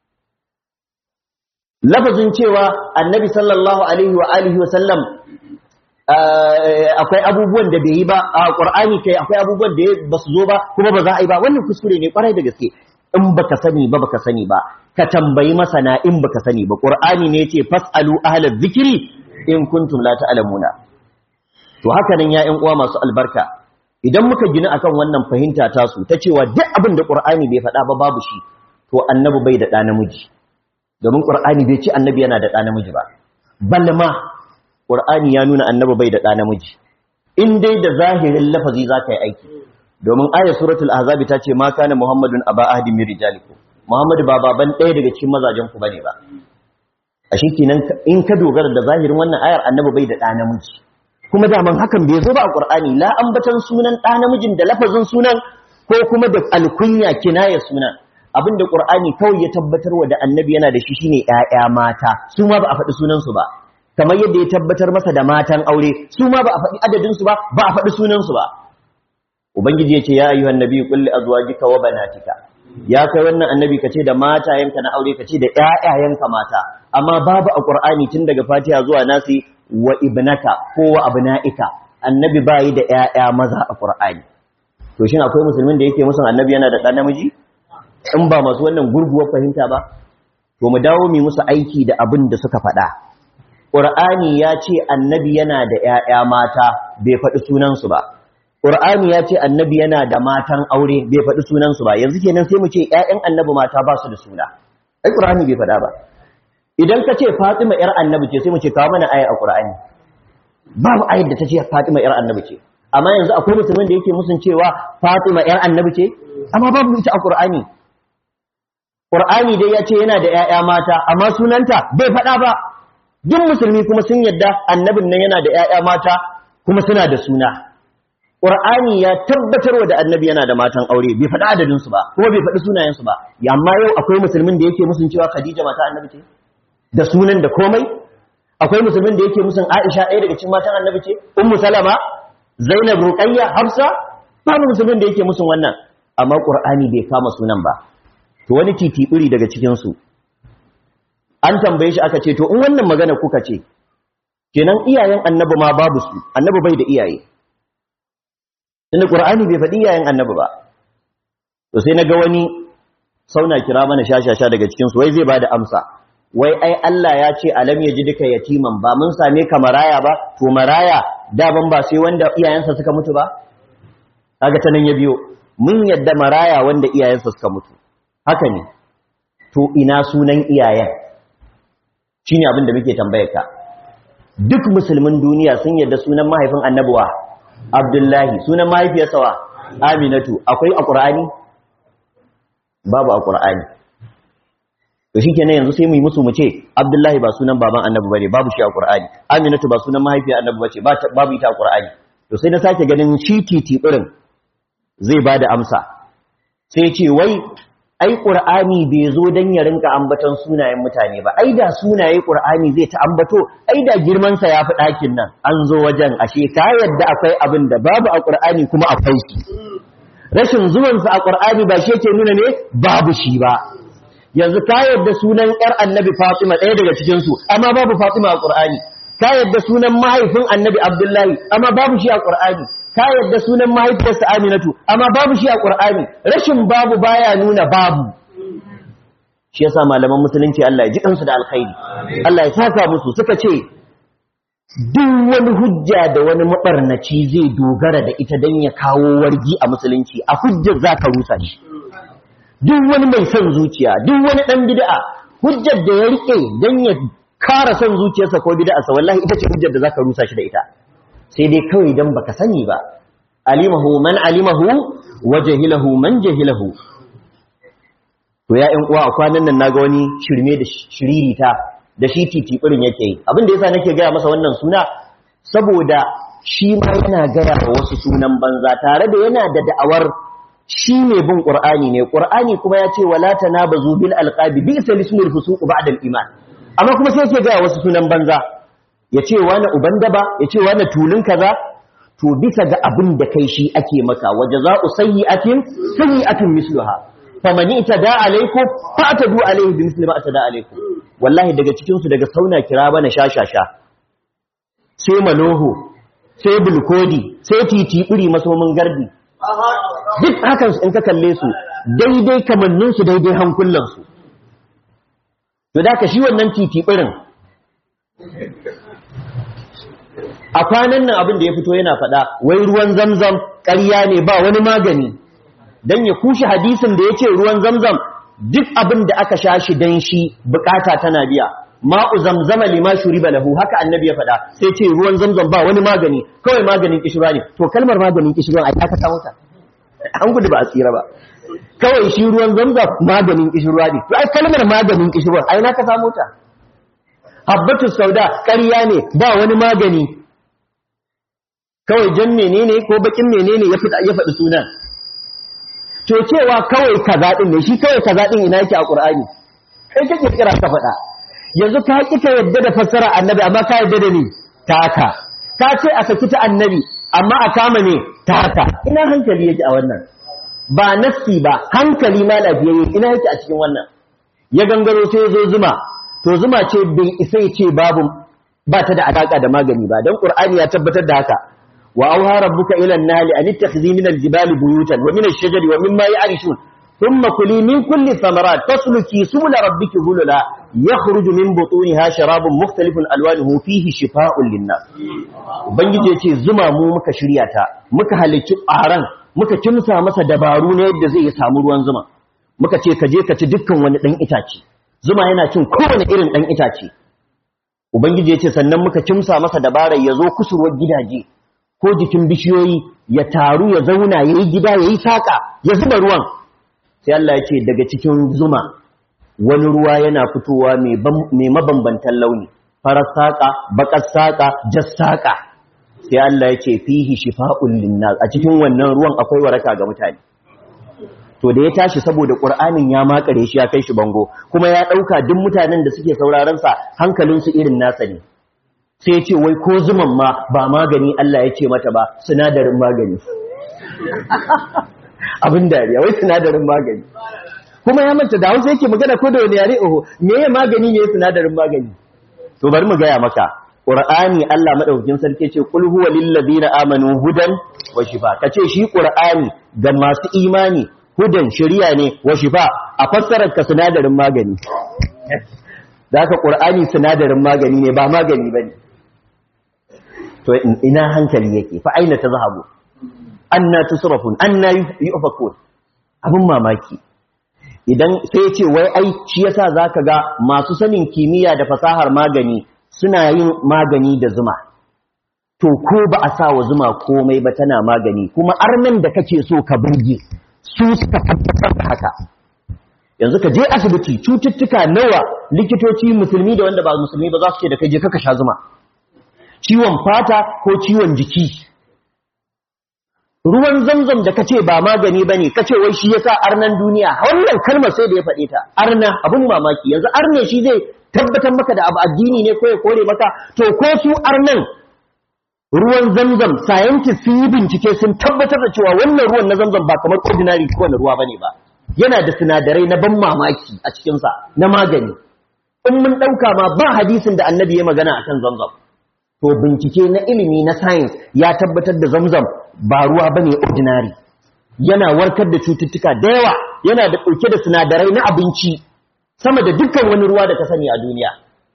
[SPEAKER 1] lafazin cewa annabi sallallahu alaihi wa alihi wa sallam akwai abubuwan da bai yi ba a Qur'ani kai akwai abubuwan da ba su zo ba kuma ba za a yi ba wannan kuskure ne kwarai da gaske in baka sani ba baka sani ba ka tambayi masana in baka sani ba Qur'ani ne yace fasalu ahlaz zikri in kuntum la ta'lamuna to haka nan ya ƴan uwa masu albarka idan muka gina akan wannan fahimta ta su ta cewa duk abin da Qur'ani bai faɗa ba babu shi to annabi bai da ɗa namiji domin Qur'ani bai ce annabi yana da ɗa namiji ba balma Qur'ani ya nuna annabi bai da ɗa namiji in dai da zahirin lafazi zaka yi aiki domin ayat suratul ahzab ta ce ma kana muhammadun aba ahdi min rijalikum muhammadu ba baban ɗaya daga cikin mazajen ku bane ba a kenan in ka dogara da zahirin wannan ayar annabi bai da ɗa namiji kuma daman hakan bai zo ba a Qur'ani la ambatan sunan ɗa namijin da lafazin sunan ko kuma da alkunya kinaya sunan abinda Qur'ani kawai ya tabbatarwa da annabi yana da shi shine ƴaƴa mata su ma ba a faɗi sunan su ba kamar yadda ya tabbatar masa da matan aure su ma ba a faɗi adadin su ba ba a faɗi sunan su ba ubangiji yace ya ayyuhan nabiyyu qul li azwajika wa banatika ya kai wannan annabi kace da matayenka na aure kace da ƴaƴayenka mata amma babu a Qur'ani tun daga Fatiha zuwa Nasi wa ibnaka ko wa abna'ika annabi bai da ƴaƴa maza a Qur'ani to shin akwai musulmin da yake musun annabi yana da ɗan namiji in ba masu wannan gurguwar fahimta ba to mu dawo mu musu aiki da abin da suka faɗa Qur'ani ya ce annabi yana da ƴaƴa mata bai faɗi sunan su ba Qur'ani ya ce annabi yana da matan aure bai faɗi sunan su ba yanzu kenan sai mu ce ƴaƴan annabi mata ba su da suna ai Qur'ani bai faɗa ba idan ka ce Fatima ƴar annabi ce sai mu ce kawo mana aya a Qur'ani babu ayar da ta ce Fatima ƴar annabi ce amma yanzu akwai musulmin da yake musun cewa Fatima ƴar annabi ce amma babu ita a Qur'ani Qur'ani dai ya ce yana da ƴaƴa mata amma sunanta bai faɗa ba duk musulmi kuma sun yadda annabin nan yana da ƴaƴa mata kuma suna da suna Qur'ani ya tabbatarwa da annabi yana da matan aure bai faɗi adadin su ba kuma bai faɗi sunayen su ba amma yau akwai musulmin da yake musun cewa Khadija mata annabi ce da sunan da komai akwai musulmin da yake musun Aisha ɗaya daga cikin matan annabi ce Ummu Salama Zainab Ruqayya Hafsa babu musulmin da yake musun wannan amma Qur'ani bai kama sunan ba to wani titibiri daga cikin su an tambaye shi aka ce to in wannan magana kuka ce kenan iyayen annabi ma babu su annabi bai da iyaye tunda Qur'ani bai faɗi iyayen annabi ba to sai naga wani sauna kira mana shashasha daga cikin su wai zai bada amsa wai ai Allah ya ce alam yajidka yatiman ba mun same ka maraya ba to maraya daban ba sai wanda iyayensa suka mutu ba kaga ta nan ya biyo mun yadda maraya wanda iyayensa suka mutu haka ne to ina sunan iyayen shine abin da muke tambayar ka. Duk musulmin duniya sun yarda sunan mahaifin annabuwa Abdullahi, sunan mahaifiyarsa wa Aminatu, akwai a Qur'ani? Babu a Qur'ani. To shikenan yanzu sai mu yi musu mu ce Abdullahi ba sunan baban annabi bane, babu shi a Qur'ani. Aminatu ba sunan mahaifiyar annabi bace, babu ita a Qur'ani. To sai na sake ganin shi titi irin zai bada amsa. Sai ce wai ai Qur'ani bai zo dan ya rinka ambaton sunayen mutane ba, ai da sunaye Qur'ani zai ta ambato, ai da girman sa yafi dakin nan. An zo wajen ashe ka yadda akwai abin da babu a Qur'ani kuma akwai shi. Rashin zuwan sa a Qur'ani ba shi yake nuna ne babu shi ba. Yanzu ka yadda sunan ƴar Annabi Fatima ɗaya daga cikin su, amma babu Fatima a Qur'ani. Ka yadda sunan mahaifin Annabi Abdullahi, amma babu shi a Qur'ani. Ka yadda sunan mahaifiyarsa Aminatu, amma babu shi a Qur'ani. Rashin babu baya nuna babu. Shi yasa malaman musulunci Allah ya ji kansu da alkhairi. Allah ya saka musu suka ce duk wani hujja da wani mabarnaci zai dogara da ita dan ya kawo wargi a musulunci, a hujjar zaka rusa shi. Duk wani mai son zuciya, duk wani dan bid'a, hujjar da ya rike dan ya kara son zuciyarsa ko bid'arsa, wallahi ita ce hujjar da zaka rusa shi da ita. Sai dai kawai dan baka sani ba. Alimahu man alimahu wa jahilahu man jahilahu. To ya ƴan uwa a kwanan nan naga wani shirme da shiririta da shi titi irin yake yi. Abin da yasa nake gaya masa wannan suna saboda shi ma yana gaya wa wasu sunan banza tare da yana da da'awar shi ne bin Qur'ani ne. Qur'ani kuma ya ce wala tanabazu bil alqabi bi'sa lismul fusuq ba'da al iman. Amma kuma sai yake gaya wasu sunan banza. Ya ce wani uban daba, ya ce wani tulun kaza, to bisa ga abin da kai shi ake maka, waje za u sayi atin, sayi atin misluha, famani ita da alaiku, fa ta du alaihi bi misli ba ta da alaiku. Wallahi daga cikinsu daga sauna kira bana sha-sha-sha, sai maloho, sai bulkodi, sai titi-iri masomin gardi. Duk hakan in ka kalle su, daidai kamanninsu daidai hankulansu. To da ka shi wannan titi-irin, a kwanan nan abin da ya fito yana faɗa wai ruwan zamzam ƙarya ne ba wani magani don ya kushe hadisin da ya ce ruwan zamzam duk abin da aka sha shi don shi bukata tana biya ma'u zamzama lima shuriba lahu haka annabi ya faɗa sai ce ruwan zamzam ba wani magani kawai maganin kishirwa ne. To kalmar maganin kishirwa ai aka samu ta an gudu ba a tsira ba, kawai shi ruwan zamzam maganin kishirwa ne. To ai kalmar maganin kishirwa ai na ka samu ta. Habbatu sauda ƙarya ne ba wani magani, kawai jan menene ko bakin menene ya fita ya faɗi sunan. To cewa kawai kaza din ne, shi kawai kaza din ina yake a Qur'ani? Kai kake kira ka faɗa. Yanzu ka kika yadda da fassara annabi amma ka yadda da ni taka. Ka ce a saki ta annabi amma a kama ne taka. Ina hankali yake a wannan? Ba nafsi ba, hankali ma lafiyayye ina yake a cikin wannan? Ya gangaro sai ya zo zuma. To zuma ce bai isa ya ce babu ba ta da alaka da magani ba, don Qur'ani ya tabbatar da haka. Wa auha rabbuka ila an-nali an ittakhidhi min al-jibali buyutan wa min ash-shajari wa mimma ya'rishun thumma kuli min kulli thamarat fasluki subula rabbiki zulula yakhruju min butuniha sharabun mukhtalifun alwanuhu fihi shifaa'un lin-nas. Ubangiji ya ce zuma mu muka shirya ta, muka halicci ƙaran, muka kimsa masa dabaru ne yadda zai samu ruwan zuma. Muka ce ka je ka ci dukkan wani dan itace. Zuma yana cin kowane irin dan itace. Ubangiji ya ce sannan muka kimsa masa dabarar ya zo kusurwar gidaje ko jikin bishiyoyi ya taru ya zauna ya yi gida ya yi saƙa ya zuba ruwan. Sai Allah ya ce daga cikin zuma wani ruwa yana fitowa mai mabambantan launi, farar saƙa, baƙar saƙa, jas saƙa. Sai Allah ya ce fihi shifa'un linnas, a cikin wannan ruwan akwai waraka ga mutane. To da ya tashi saboda Qur'anin ya makare shi ya kai shi bango, kuma ya dauka duk mutanen da suke sauraron sa hankalin su irin nasa ne. Sai ya ce wai ko zuman ma ba magani Allah ya ce mata ba, sinadarin magani. Abin dariya wai sinadarin magani. Kuma ya manta da Hausa yake magana ko da wani yare oho, me ya magani ne sinadarin magani? To bari mu gaya maka. Qur'ani Allah madaukakin sarki ce kul huwa lil ladina amanu hudan wa shifa. Kace shi Qur'ani ga masu imani hudan shari'a ne wa shifa, a fassarar ka sinadarin magani. Da haka Qur'ani sinadarin magani ne ba magani bane. To ina hankali yake fa aina tazhabu anna tusrafun anna yufakun. Abun mamaki idan sai ce wai ai shi yasa zaka ga masu sanin kimiyya da fasahar magani suna yin magani da zuma to ko ba a sa wa zuma komai ba tana magani kuma arnan da kake so ka burge su suka tabbatar da haka yanzu ka je asibiti cututtuka nawa likitoci musulmi da wanda ba musulmi ba za su ce da kai je ka sha zuma ciwon fata ko ciwon jiki ruwan zamzam da kace ba magani bane kace wai shi yasa arnan duniya wannan kalmar sai da ya faɗe ta arna abun mamaki yanzu arne shi zai tabbatar maka da abu addini ne ko ya kore maka to ko su arnan ruwan zamzam scientists sun yi bincike sun tabbatar da cewa wannan ruwan na zamzam ba kamar ordinary kowane ruwa bane ba yana da sinadarai na ban mamaki a cikin sa na magani in mun dauka ma ba hadisin da annabi ya magana akan zamzam to bincike na ilimi na science ya tabbatar da zamzam ba ruwa bane ordinary yana warkar da cututtuka da yawa yana da dauke da sinadarai na abinci sama da dukkan wani ruwa da ka sani a duniya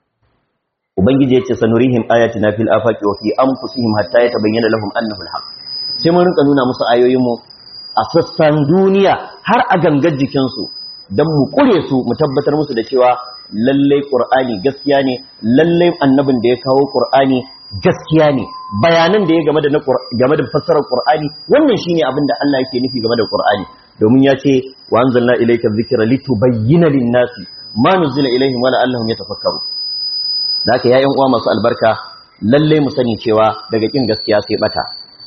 [SPEAKER 1] ubangiji yace sanurihim ayatina fil afaqi wa fi anfusihim hatta yatabayyana lahum annahu alhaq sai mun rinka nuna musu ayoyin mu a sassan duniya har a gangar jikin su dan mu kure su mu tabbatar musu da cewa lalle qur'ani gaskiya ne lalle annabin da ya kawo qur'ani gaskiya ne bayanan da ya game da game da fassarar qur'ani wannan shine abin da Allah yake nufi game da qur'ani domin ya ce wa anzalna ilayka dhikra litubayyana lin-nasi ma nuzila ilayhim wa la'allahum yatafakkarun da haka yayin uwa masu albarka lalle mu sani cewa daga kin gaskiya sai bata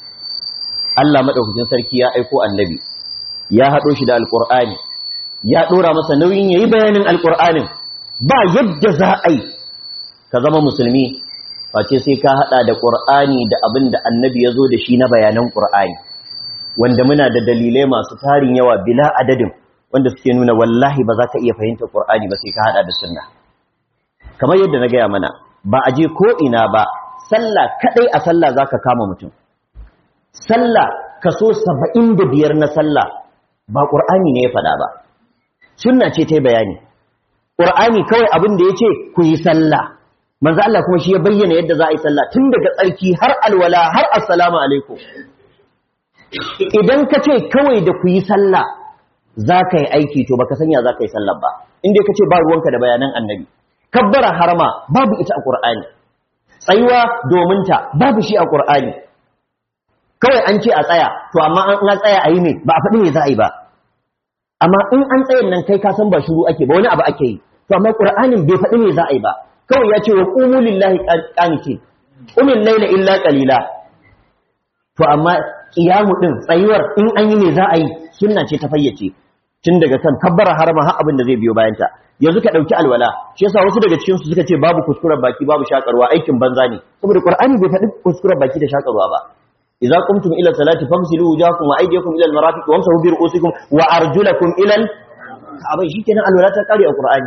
[SPEAKER 1] Allah madaukakin sarki ya aiko annabi ya hado shi da alqur'ani ya dora masa nauyin yayi bayanin alqur'anin ba yadda za a yi ka zama musulmi face sai ka hada da qur'ani da abin da annabi ya zo da shi na bayanan qur'ani wanda muna da dalilai masu tarin yawa bila adadin wanda suke nuna wallahi ba za ka iya fahimta qur'ani ba sai ka hada da sunna kamar yadda na gaya mana ba a je ko ina ba sallah kadai a sallah zaka kama mutum sallah kaso saba'in da biyar na sallah ba qur'ani ne ya fada ba sunna ce ta bayani qur'ani kawai abin da yace ku yi sallah manzo Allah kuma shi ya bayyana yadda za a yi sallah tun daga tsarki har alwala har assalamu alaikum idan ka ce kawai da ku yi sallah za ka yi aiki to baka sanya za ka yi sallah ba inda ka ce ba ruwanka da bayanan annabi kabbara harama babu ita a qur'ani tsayuwa domin ta babu shi a qur'ani kawai an ce a tsaya to amma an tsaya a yi me ba a faɗi me za a yi ba amma in an tsayin nan kai ka san ba shiru ake ba wani abu ake yi to amma qur'anin bai faɗi me za a yi ba kawai ya ce wa qumu lillahi qanitin qumil layla illa qalila to amma kiyamu din tsayuwar in an yi me za a yi sunna ce ta fayyace tun daga kan kabbara harama har abin da zai biyo bayan ta yanzu ka dauki alwala shi yasa wasu daga cikin su suka ce babu kuskuren baki babu shakarwa aikin banza ne saboda qur'ani bai faɗi kuskuren baki da shakarwa ba idza qumtum ila salati famsilu wujuhakum wa aydiyakum ila almarafiq wamsahu bi ru'usikum wa arjulakum ila al-ka'bayn shikenan alwala ta kare a qur'ani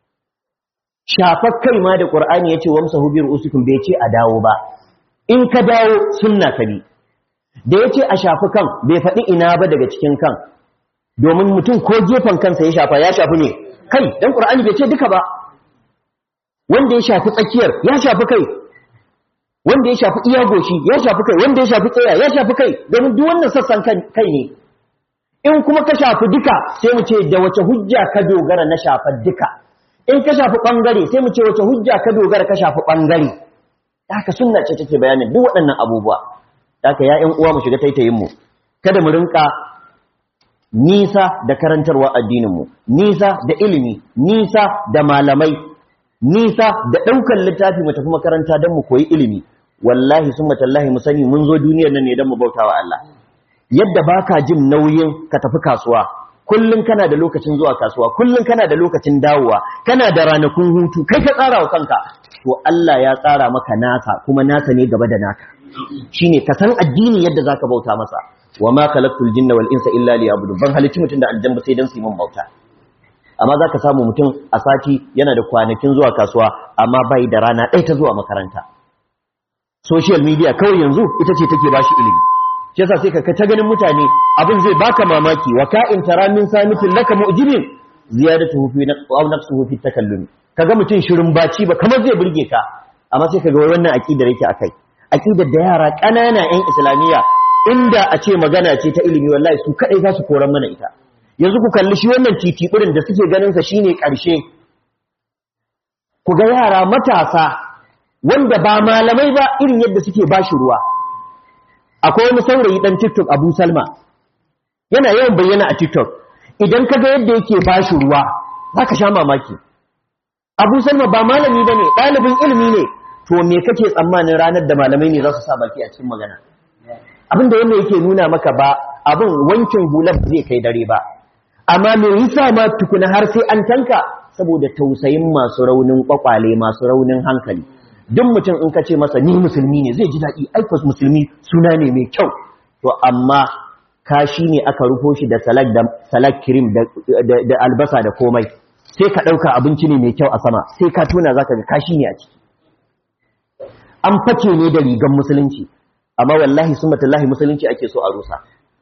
[SPEAKER 1] shafar kai ma da qur'ani yace wamsahu bi ru'usikum bai ce a dawo ba in ka dawo sunna ka bi da yace a shafi kan bai faɗi ina ba daga cikin kan domin mutum ko gefen kansa ya shafa ya shafi ne kai dan qur'ani bai ce duka ba wanda ya shafi tsakiyar ya shafi kai wanda ya shafi iya goshi ya shafi kai wanda ya shafi tsaya ya shafi kai domin duk wannan sassan kai ne in kuma ka shafi duka sai mu ce da wace hujja ka dogara na shafar duka in ka shafi bangare sai mu ce wace hujja ka dogara ka shafi bangare haka sunna ce take bayanin duk waɗannan abubuwa haka ya ƴan uwa mu shiga taitayin mu kada mu rinka nisa da karantarwa addinin mu nisa da ilimi nisa da malamai nisa da ɗaukar littafi mu tafi makaranta don mu koyi ilimi wallahi summa tallahi mu sani mun zo duniyar nan ne don mu bautawa Allah yadda baka jin nauyin ka tafi kasuwa kullun kana da lokacin zuwa kasuwa kullun kana da lokacin dawowa kana da ranakun hutu kai ka tsara wa kanka to Allah ya tsara maka naka kuma naka ne gaba da naka shine ka san addini yadda zaka bauta masa wa ma khalaqtul jinna wal insa illa liya'budun ban halicci mutun da aljanna sai dan su yi mun bauta amma zaka samu mutum a sati yana da kwanakin zuwa kasuwa amma bai da rana ɗaya ta zuwa makaranta social media kawai yanzu ita ce take bashi ilimi shi yasa sai ka ta ganin mutane abin zai baka mamaki wa ka'in tara min samitin laka mu'jibin ziyadatuhu fi aw naqsuhu fi takallum kaga mutum shirin baci ba kamar zai burge ka amma sai kaga wannan aqidar yake akai aqidar da yara ƙanana ƴan islamiyya inda a ce magana ce ta ilimi wallahi su kadai za su koran mana ita yanzu ku kalli shi wannan titibirin da suke ganin sa shine ƙarshe, ku ga yara matasa wanda ba malamai ba irin yadda suke bashi ruwa. Akwai wani saurayi dan TikTok Abu Salma yana yawan bayyana a TikTok, idan ka ga yadda yake bashi ruwa zaka sha mamaki. Abu Salma ba malami bane, ɗalibin ilimi ne, to me kake tsammanin ranar da malamai ne za su sa baki a cikin magana? Abinda wanda yake nuna maka ba abin wankin hular zai kai dare ba, amma me yasa ma tukuna har sai an tanka? Saboda tausayin masu raunin kwakwale, masu raunin hankali. Duk mutum in ka ce masa ni musulmi ne zai ji daɗi, aikos musulmi suna ne mai kyau, to amma kashi ne aka rufo shi da salak da salak kirim da, da, da albasa da komai, sai ka ɗauka abinci ne mai kyau a sama, sai ka tuna zaka ga kashi ne a ciki. An fake ne da rigan musulunci, amma wallahi sunnatullahi musulunci ake so a rusa.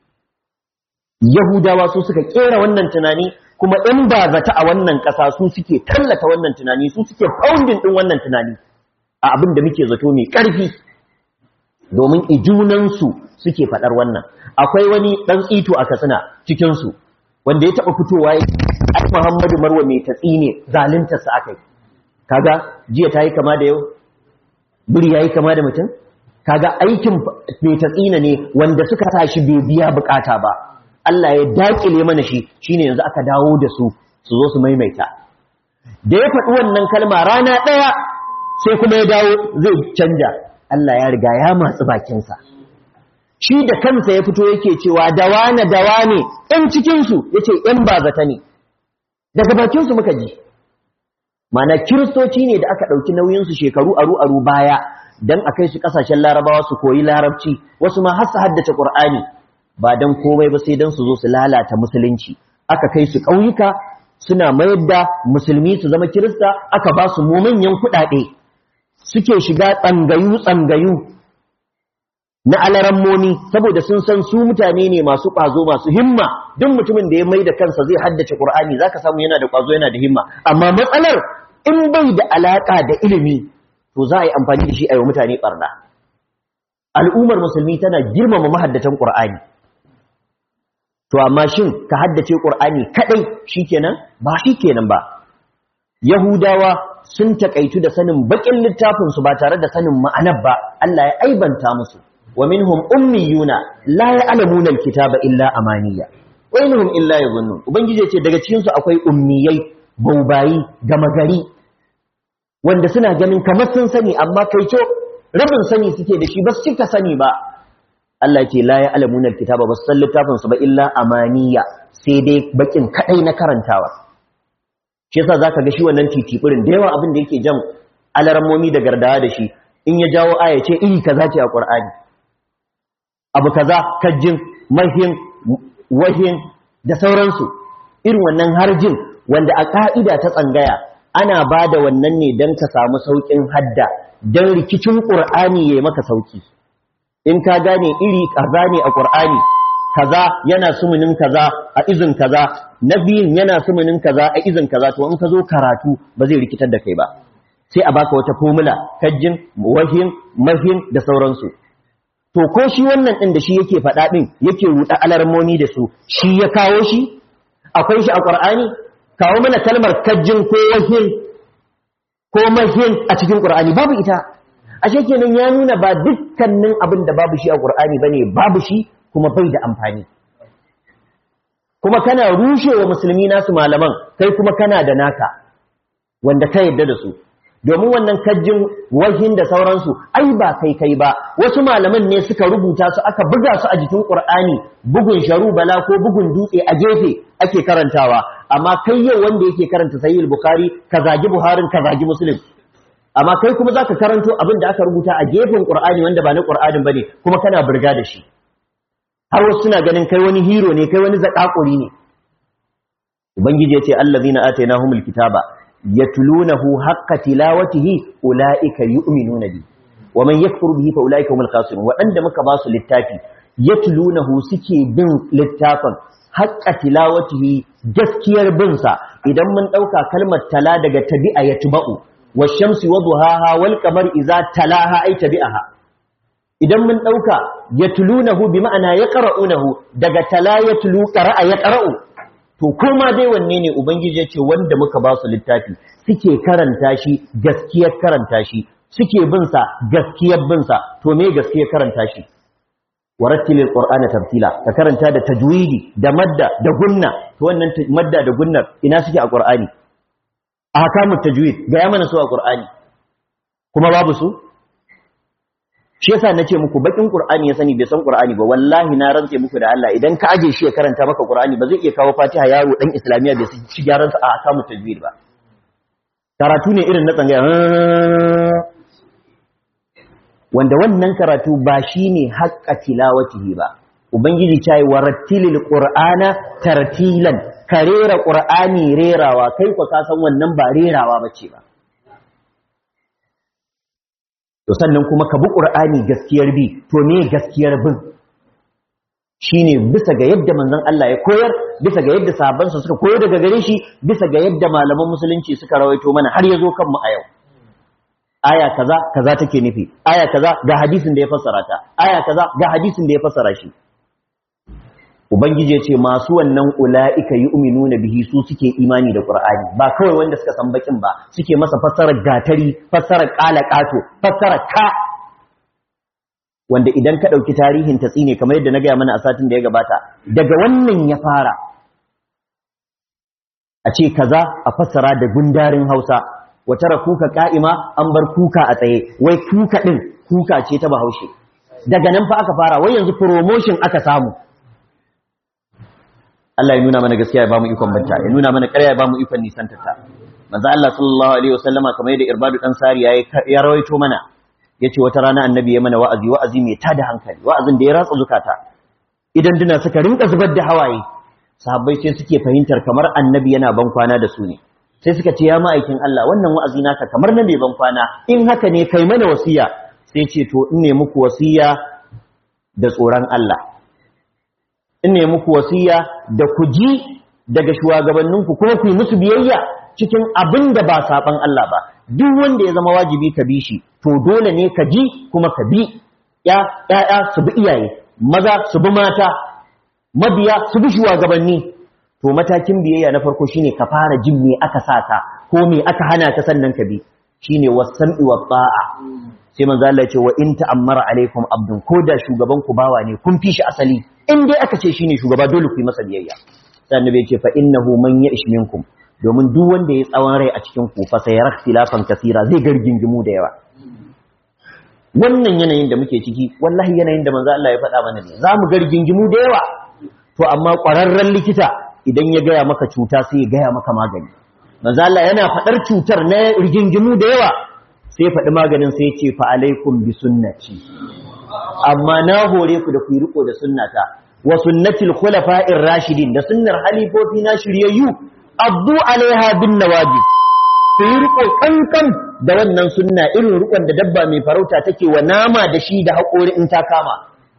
[SPEAKER 1] Yahudawa su suka kera wannan tunani, kuma in ba zata a wannan ƙasa su suke tallata wannan tunani, su suke founding din wannan tunani a abin da muke zato mai ƙarfi, domin ijunansu suke faɗar wannan. Akwai wani ɗan tsito a Katsina cikinsu wanda ya taɓa fitowa ya ai Muhammadu Marwa mai tatsi ne, zaluntarsa aka yi. Kaga jiya ta yi kama da yau, biri ya yi kama da mutum. Kaga aikin mai tatsina ne wanda suka sa shi bai biya bukata ba, Allah ya dakile mana shi, shine yanzu aka dawo da su su zo su maimaita. Da ya faɗi wannan kalma rana ɗaya sai kuma ya dawo zai canja, Allah ya riga ya matsi bakinsa. Shi da kansa ya fito yake cewa dawane dawane ɗan cikinsu, ya ce ‘yan bazata ne, daga bakinsu muka ji. Mana kiristoci ne da aka ɗauki nauyinsu shekaru aru-aru baya don a kai su ƙasashen larabawa su koyi larabci, wasu ma har su haddace ƙur'ani, ba don komai ba sai don su zo su lalata musulunci. Aka kai su ƙauyuka suna mayar da musulmi su zama kirista, aka ba su manyan kuɗaɗe, suke shiga tsangayu-tsangayu na alarammomi, saboda sun san su mutane ne masu ƙwazo masu himma. Duk mutumin da ya mai da kansa zai haddace ƙur'ani za ka samu yana da ƙwazo yana da himma, amma matsalar in bai da alaƙa da ilimi to za a yi amfani da shi a yi wa mutane ɓarna. Al'ummar musulmi tana girmama mahaddatan ƙur'ani, to amma shin ka haddace ƙur'ani kaɗai shi kenan? Ba shi kenan ba. Yahudawa sun taƙaitu da sanin baƙin littafinsu ba tare da sanin ma'anar ba, Allah ya aibanta musu. Wa minhum ummiyuna la ya'lamuna alkitaba illa amaniya wa innahum illa yadhunnun. Ubangiji ya ce daga cikin su akwai ummiyai, baubayi, gama gari, wanda suna ganin kamar sun sani amma kai co rabin sani suke da shi, ba su cika sani ba. Allah ce la ya'lamuna alkitaba, ba su san littafin su ba illa amaniya, sai dai bakin kadai na karantawa. Shi yasa zaka ga shi wannan titibirin da yawa abin da yake jan alarammomi da gardawa da shi, in ya jawo aya ce iri kaza ce a Qur'ani, abu kaza kajjin mahim wahin da sauransu, irin wannan harjin wanda a ka'ida ta tsangaya ana bada wannan ne dan ka samu saukin hadda, dan rikicin Qur'ani yayi maka sauki. In ka gane iri kaza ne a Qur'ani, kaza yana sumunin kaza a izin kaza, nabiyin yana sumunin kaza a izin kaza, to in ka zo karatu ba zai rikitar da kai ba, sai a baka wata formula kajjin wahin mahim da sauransu. To ko shi wannan din da shi yake faɗa din yake ruɗa alarmoni da su, shi ya kawo shi? Akwai shi a Qur'ani? Kawo mana kalmar kajjin ko wahin ko mahin a cikin Qur'ani, babu ita. Ashe kenan ya nuna ba dukkanin abin da babu shi a Qur'ani bane babu shi kuma bai da amfani. Kuma kana rushewa musulmi nasu malaman, kai kuma kana da naka wanda ka yadda da su. Domin wannan kajjin wahin da sauransu ai ba kai kai ba, wasu malaman ne suka rubuta su aka buga su a jikin Qur'ani, bugun sharu bala ko bugun dutse a gefe ake karantawa. Amma kai yau wanda yake karanta Sahih al-Bukhari ka zagi Buharin ka zagi Muslim, amma kai kuma zaka karanto abin da aka rubuta a gefen Qur'ani wanda ba na Qur'anin bane, kuma kana burga da shi. Har wasu suna ganin kai wani hero ne, kai wani zakakuri ne. Ubangiji ya ce allazina atainahumul kitaba yatlunahu haqqa tilawatihi ulaika yu'minuna bi wa man yakfur bihi fa ulaika humul khasirun. Wadanda muka ba su littafi yatlunahu suke bin littafin haqqa tilawatihi, gaskiyar bin sa. Idan mun dauka kalmar tala daga tabi'a yatba'u, washamsi wadhuhaha wal qamari idza talaha ay tabi'aha. Idan mun dauka yatlunahu bi ma'ana yaqra'unahu daga tala yatlu qara'a yaqra'u, to koma dai wanne ne ubangiji ya ce wanda muka ba su littafi suke karanta shi gaskiyar karanta shi suke bin sa gaskiyar bin sa to me gaskiyar karanta shi warattilil qur'ana tartila ka karanta da tajwidi da madda da gunna to wannan madda da gunnar ina suke a qur'ani ahkamut tajwid ga ya mana su a qur'ani kuma babu su shi yasa nace muku bakin qur'ani ya sani bai san qur'ani ba wallahi na rantse muku da Allah idan ka aje shi ya karanta maka qur'ani ba zai iya kawo fatiha yaro dan islamiya bai shi gyaran sa a ahkamut tajwid ba karatu ne irin na tsangaya wanda wannan karatu ba shine haqqa tilawatihi ba ubangiji ta yi warattilil qur'ana tartilan karera qur'ani rerawa kai ko ka san wannan ba rerawa bace ba to sannan kuma ka bi qur'ani gaskiyar bi to me gaskiyar bin shine bisa ga yadda manzon Allah ya koyar bisa ga yadda sahabban sa suka koyar daga gare shi bisa ga yadda malaman musulunci suka rawaito mana har yazo kan mu a yau aya kaza kaza take nufi aya kaza ga hadisin da ya fassara ta aya kaza ga hadisin da ya fassara shi ubangiji ya ce masu wannan ulaika yu'minuna bihi su suke imani da qur'ani ba kawai wanda suka san bakin ba suke masa fassarar gatari fassarar qalaqato fassarar ka wanda idan ka dauki tarihin ta tsine kamar yadda na ga mana a satin da ya gabata daga wannan ya fara a ce kaza a fassara da gundarin Hausa wata rakuka ka'ima an bar kuka a tsaye wai kuka din kuka ce ta Bahaushe daga nan fa aka fara wai yanzu promotion aka samu Allah ya nuna mana gaskiya ya bamu ikon banta ya nuna mana ƙarya ya bamu ikon nisanta ta manzo Allah sallallahu alaihi wasallama kamar yadda Irbadu dan Sari ya ya rawaito mana yace wata rana annabi ya mana wa'azi wa'azi mai tada hankali wa'azin da ya ratsa zukata idan duna suka rinka zubar da hawaye sahabbai sai suke fahimtar kamar annabi yana ban kwana da su ne sai suka ce ya ma'aikin Allah wannan wa'azi naka kamar na mai ban kwana in haka ne kai mana wasiya sai ce to in ne muku wasiya da tsoron Allah in ne muku wasiya da ku ji daga shugabanninku kuma ku yi musu biyayya cikin abin da ba saban Allah ba duk wanda ya zama wajibi ka bi shi to dole ne ka ji kuma ka bi ya ya su bi iyaye maza su bi mata mabiya su bi shugabanni to matakin biyayya na farko shine ka fara jin me aka saka ko me aka hana ka sannan ka bi shine wasam'i wa ta'a sai manzo Allah ya ce wa in ta'ammara alaikum abdun ko da shugaban ku bawa ne kun fi shi asali in dai aka ce shine shugaba dole ku yi masa biyayya sai annabi ya ce fa innahu man ya'ish minkum domin duk wanda ya tsawon rai a cikin ku fa sai rakhtilafan kaseera zai gargingimu da yawa wannan yanayin da muke ciki wallahi yanayin da manzo Allah ya faɗa mana ne zamu gargingimu da yawa to amma ƙwararren likita idan ya gaya maka cuta sai ya gaya maka magani manzo Allah yana faɗar cutar na rigingimu da yawa sai faɗi maganin sai ce fa alaikum bi sunnati amma na hore ku da ku riko da sunnata wa sunnatil khulafa'ir rashidin da sunnar halifofi na shiryayyu abdu alaiha bin nawajib ku riko kankan da wannan sunna irin rikon da dabba mai farauta take wa nama da shi da haƙori in ta kama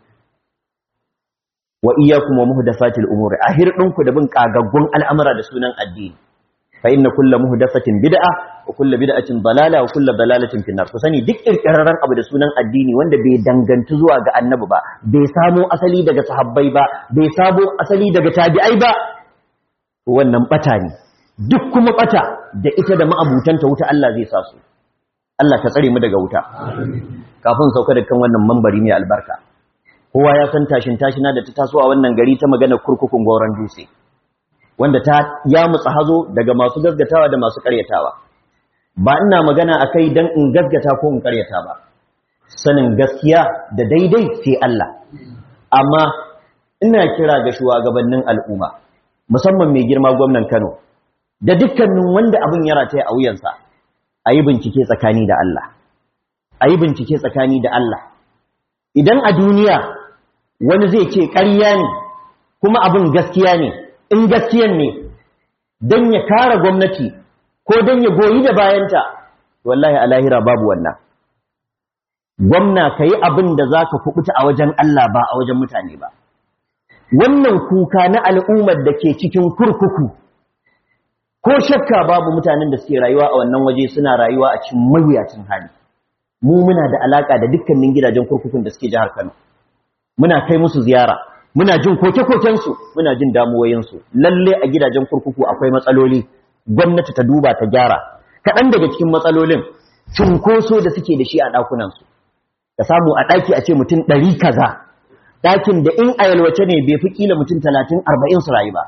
[SPEAKER 1] wa iyyakum wa muhdathatil umuri ahir dinku da bin kagaggun al'amura da sunan addini fa inna kullu muhdathatin bid'a wa kullu bid'atin dalala wa kullu dalalatin fi nar ku sani duk kirkirarren abu da sunan addini wanda bai dangantu zuwa ga annabi ba bai samo asali daga sahabbai ba bai sabo asali daga tabi'ai ba wannan bata ne duk kuma bata da ita da ma'abutanta wuta Allah zai sa su Allah ka tsare mu daga wuta kafin sauka da kan wannan mambari mai albarka kowa ya san tashin tashina da ta taso a wannan gari ta magana kurkukun Goron Dutse wanda ta ya mutsa hazo daga masu gaskatawa da masu karyatawa ba ina magana akai dan in gaskata ko in karyata ba sanin gaskiya da daidai sai Allah amma ina kira ga shugabannin al'umma musamman mai girma gwamnan Kano da dukkanin wanda abin ya rataya a wuyansa ayi bincike tsakani da Allah ayi bincike tsakani da Allah idan a duniya wani zai ce ƙarya ne kuma abin gaskiya ne in gaskiyan ne don ya kare gwamnati ko don ya goyi da bayanta wallahi a lahira babu wannan gwamna ka yi abin da za ka kubuta a wajen Allah ba a wajen mutane ba wannan kuka na al'ummar da ke cikin kurkuku ko shakka babu mutanen da suke rayuwa a wannan waje suna rayuwa a cikin mawuyacin hali mu muna da alaka da dukkanin gidajen kurkukun da suke jihar Kano muna kai musu ziyara muna jin koke-kokensu muna jin damuwoyinsu. Lalle a gidajen kurkuku akwai matsaloli, gwamnati ta duba ta gyara. Kaɗan daga cikin matsalolin cunkoso da suke da shi a ɗakunansu, ka samu a ɗaki a ce mutum ɗari kaza, ɗakin da in a yalwace ne bai fi ƙila mutum talatin arba'in su rayu ba.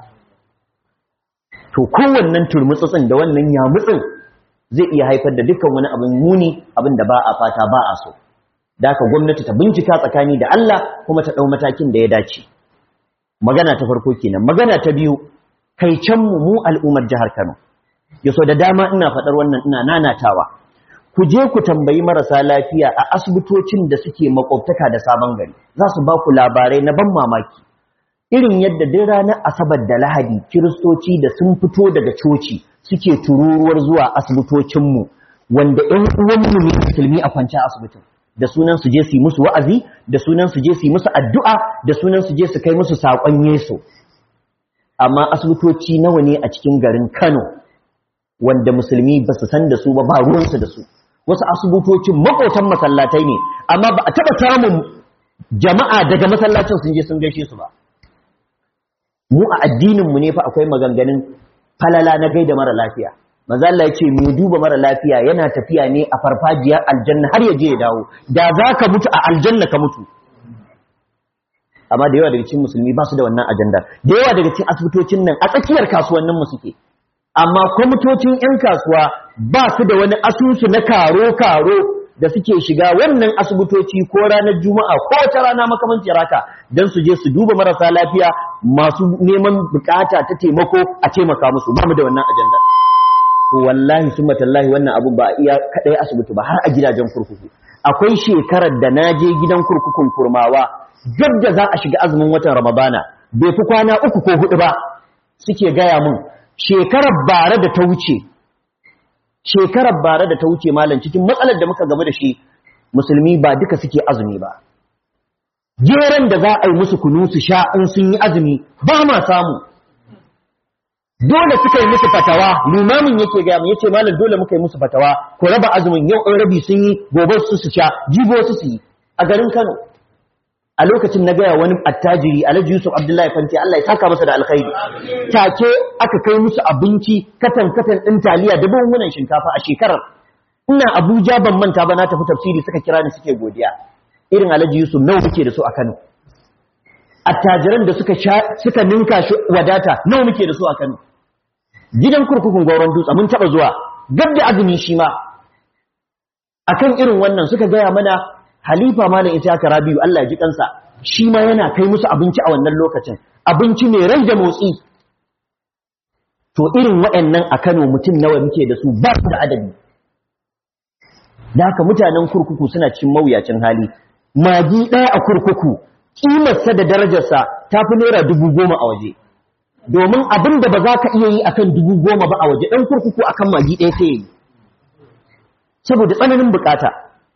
[SPEAKER 1] To kowannen turmutsutsin da wannan yamutsin zai iya haifar da dukkan wani abin muni, abin da ba a fata ba a so. Da haka gwamnati ta bincika tsakani da Allah kuma ta ɗau matakin da ya dace. Magana ta farko kenan. Magana ta biyu, kai can mu mu al'ummar jihar Kano. Yaso da dama ina faɗar wannan ina nanatawa. Ku je ku tambayi marasa lafiya a asibitocin da suke makwabtaka da Sabon Gari. Za su ba ku labarai na ban mamaki. Irin yadda duk ranar Asabar da Lahadi Kiristoci da sun fito daga coci suke tururuwar zuwa asibitocinmu, wanda ƴan uwanmu ne musulmi a kwance asibitin. Da sunan su je su yi musu wa'azi, da sunan su je su yi musu addu'a, da sunan su je su kai musu saƙon Yesu. Amma asibitoci nawa ne a cikin garin Kano wanda musulmi ba su san da su ba, ba ruwansu da su. Wasu asibitocin maƙotan masallatai ne, amma ba a taɓa samun jama'a daga masallacin sun je sun gaishe su ba. Mu a addininmu ne fa akwai maganganun falala na gaida mara lafiya. Manzo Allah ya ce mu duba mara lafiya yana tafiya ne a farfajiyar aljanna har ya je ya dawo. Da za ka mutu a aljanna ka mutu. Amma da yawa daga cikin musulmi ba su da wannan ajandar. Da yawa daga cikin asibitocin nan a tsakiyar kasuwannin mu suke. Amma kwamitocin 'yan kasuwa ba su da wani asusu na karo-karo da suke shiga wannan asibitoci ko ranar Juma'a ko wata rana makamancin haka don su je su duba marasa lafiya masu neman bukata ta taimako a taimaka musu. Ba mu da wannan ajandar. To wallahi summa tallahi wannan abun ba iya kadai asibiti ba, har a gidajen kurkuku. Akwai shekarar da na je gidan kurkukun Kurmawa gab da za a shiga azumin watan Ramadana, bai fi kwana uku ko hudu ba, suke gaya mun shekarar bare da ta wuce shekarar bare da ta wuce malam, cikin matsalar da muka gaba da shi, musulmi ba duka suke azumi ba. Geran da za a yi musu kunu su sha in sun yi azumi ba ma samu. Dole suka yi musu fatawa, limamin yake gaya mu yace malam dole muka yi musu fatawa, ko raba azumin yau in rabi sun yi gobe su su sha jibo su su yi a garin Kano. A lokacin na gaya wani attajiri Alhaji Yusuf Abdullahi Fanti, Allah ya saka masa da alkhairi, take aka kai musu abinci katan katan din taliya da buhunan shinkafa a shekarar. Ina Abuja ban manta ba na tafi tafsiri suka kira ni suke godiya. Irin Alhaji Yusuf nawa muke da su a Kano? Attajiran da suka suka ninka shi wadata nawa muke da su a Kano? Gidan kurkukun Goron Dutse mun taba zuwa gab da azumi shi ma. Akan irin wannan suka gaya mana Halifa Malam Ishaq Rabiu Allah ya ji kansa, shi ma yana kai musu abinci a wannan lokacin, abinci mai rai da motsi. To irin waɗannan a Kano mutum nawa muke da su ba su da adadi. Da haka mutanen kurkuku suna cikin mawuyacin hali. Magi ɗaya a kurkuku kimarsa da darajarsa ta fi naira dubu goma a waje. Domin abin da ba za ka iya yi akan dubu goma ba a waje, ɗan kurkuku akan magi ɗaya sai yi. Saboda tsananin bukata.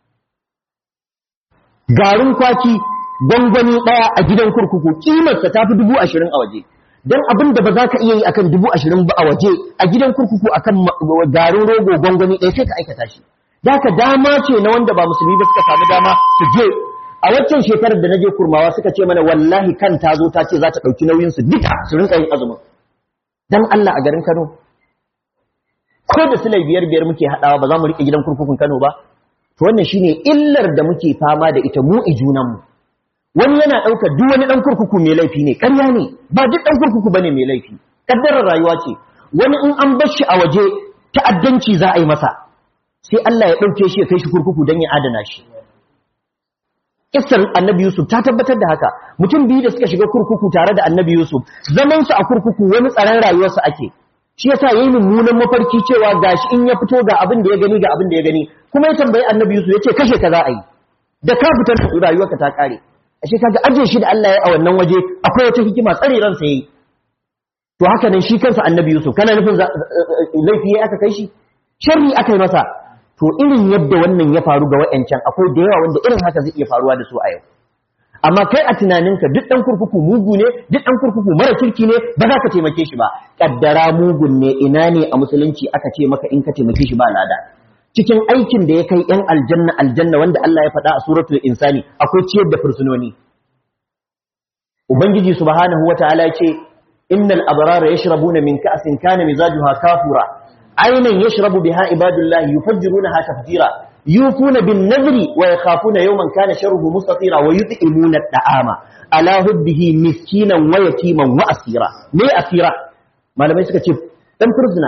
[SPEAKER 1] Garin kwaki gwangwani ɗaya a gidan kurkuku kimarsa ta fi dubu ashirin a waje. Don abin da ba za ka iya yi akan dubu ashirin ba a waje, a gidan kurkuku akan garin rogo gwangwani ɗaya sai ka aikata shi. Da ka dama ce na wanda ba musulmi ba suka samu dama su je. A waccan shekarar da na je Kurmawa suka ce mana wallahi kan ta zo ta ce za ta ɗauki nauyinsu duka su rinka yin azumin. Don Allah a garin Kano. Ko da silai biyar biyar muke haɗawa ba za mu riƙe gidan kurkukun Kano ba. To wannan shine illar da muke fama da ita mu ijunanmu. Wani yana ɗaukar duk wani ɗan kurkuku mai laifi ne, ƙarya ne, ba duk ɗan kurkuku bane mai laifi. Kaddarar rayuwa ce. Wani in an bar shi a waje ta'addanci za a yi masa. Sai Allah ya ɗauke shi ya kai shi kurkuku don ya adana shi. Kissar Annabi Yusuf ta tabbatar da haka. Mutum biyu da suka shiga kurkuku tare da Annabi Yusuf, zaman su a kurkuku wani tsaron rayuwarsa ake. Shi yasa yayi mummunan mafarki cewa gashi in ya fito ga abin da ya gani ga abin da ya gani, kuma ya tambayi Annabi Yusuf yace kashe ka za a yi. Da ka fitar da rayuwarka ta kare. Ashe kaga aje shi da Allah ya a wannan waje akwai wata hikima tsare ransa yayi. To haka nan shi kansa Annabi Yusuf kana nufin laifi yayi aka kai shi? Sharri aka yi masa. To irin yadda wannan ya faru ga wayancan akwai da yawa wanda irin haka zai iya faruwa da su a yau. Amma kai a tunaninka duk dan kurkuku mugu ne, duk dan kurkuku mara kirki ne, ba za ka taimake shi ba. Kaddara mugun ne, ina ne a musulunci aka ce maka in ka taimake shi ba lada. Cikin aikin da ya kai yan aljanna aljanna wanda Allah ya faɗa a suratul insani akwai ciyar da fursunoni. ubangiji subhanahu wataala ce innal abrara yashrabuna min ka'sin kana mizajuha kafura aynan yashrabu biha ibadullahi yufajjirunaha tafjira yufuna bin nadri wa yakhafuna yawman kana sharruhu mustatira wa yut'imuna at'ama ala hubbihi miskinan wa yatiman wa asira me asira malamai suka ce dan fursuna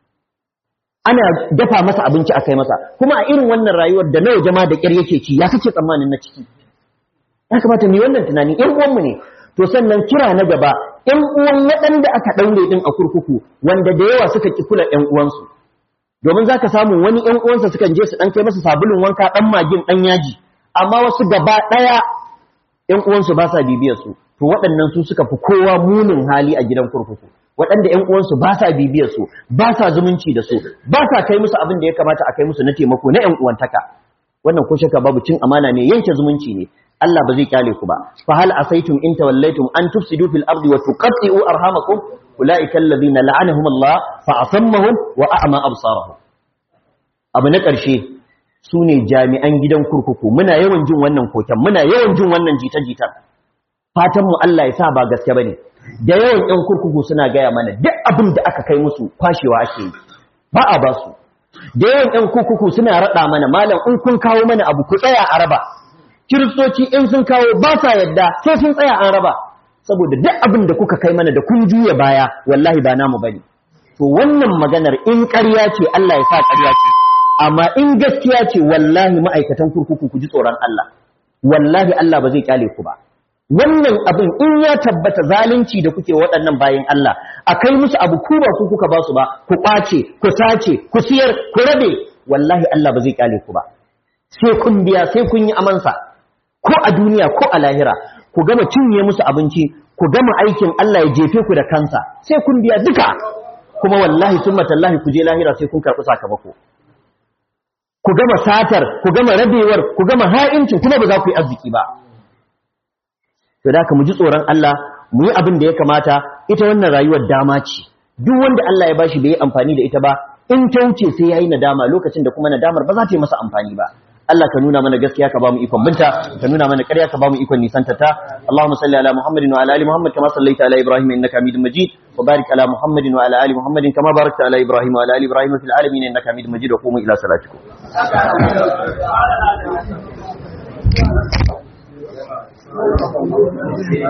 [SPEAKER 1] ana dafa masa abinci akai masa kuma a irin wannan rayuwar da nawa jama'a da kyar yake ci ya kace tsammanin na ciki ya kamata mu wannan tunani ɗan uwan mu ne to sannan kira na gaba ɗan uwan waɗanda aka daure din a kurkuku wanda da yawa suka ki kula ɗan uwansu domin zaka samu wani ɗan uwansa sukan je su dan kai masa sabulun wanka dan magin dan yaji amma wasu gaba daya ɗan uwansu ba sa bibiyar su to waɗannan su suka fi kowa munin hali a gidan kurkuku waɗanda ƴan uwansu ba sa bibiyar su ba sa zumunci da su ba sa kai musu abin da ya kamata a kai musu na taimako na ƴan uwantaka wannan ko shaka babu cin amana ne yanke zumunci ne Allah ba zai kyale ku ba fa hal asaitum in tawallaitum an tufsidu fil ardi wa tuqatti'u arhamakum ulaika alladhina la'anahum Allah fa asammahum wa a'ma absarahum abu na ƙarshe sune jami'an gidan kurkuku muna yawan jin wannan koken muna yawan jin wannan jita-jitan fatan mu Allah ya sa ba gaske bane da yawan ɗan kurkuku suna gaya mana duk abin da aka kai musu kwashewa ake yi ba a ba su da yawan ɗan kurkuku suna raɗa mana malam in kun kawo mana abu ku tsaya a raba kiristoci in sun kawo ba sa yadda sai sun tsaya an raba saboda duk abin da kuka kai mana da kun juya baya wallahi ba namu bane to wannan maganar in ƙarya ce Allah ya sa ƙarya ce amma in gaskiya ce wallahi ma'aikatan kurkuku ku ji tsoron Allah wallahi Allah ba zai kyale ku ba wannan abin in ya tabbata zalunci da kuke waɗannan bayin Allah a kai musu abu ku ba ku kuka ba su ba ku ƙwace ku sace ku siyar ku rabe wallahi Allah ba zai kyale ku ba sai kun biya sai kun yi amansa ko a duniya ko a lahira ku gama cinye musu abinci ku gama aikin Allah ya jefe ku da kansa sai kun biya duka kuma wallahi summa tallahi ku je lahira sai kun karɓi sakamako ku gama satar ku gama rabewar ku gama ha'inci kuma ba za ku yi arziki ba to da ka mu ji tsoron Allah mu yi abin da ya kamata ita wannan rayuwar dama ce duk wanda Allah ya bashi bai yi amfani da ita ba in ta wuce sai yayi nadama lokacin da kuma nadamar ba za ta yi masa amfani ba Allah ka nuna mana gaskiya ka bamu ikon binta ka nuna mana ƙarya ka bamu ikon nisanta ta Allahumma salli ala Muhammadin wa ala ali Muhammad kama sallaita ala Ibrahim innaka Hamidum Majid wa barik ala Muhammadin wa ala ali Muhammadin kama barakta ala Ibrahim wa ala ali Ibrahim fil alamin innaka Hamidum Majid wa qumu ila salatikum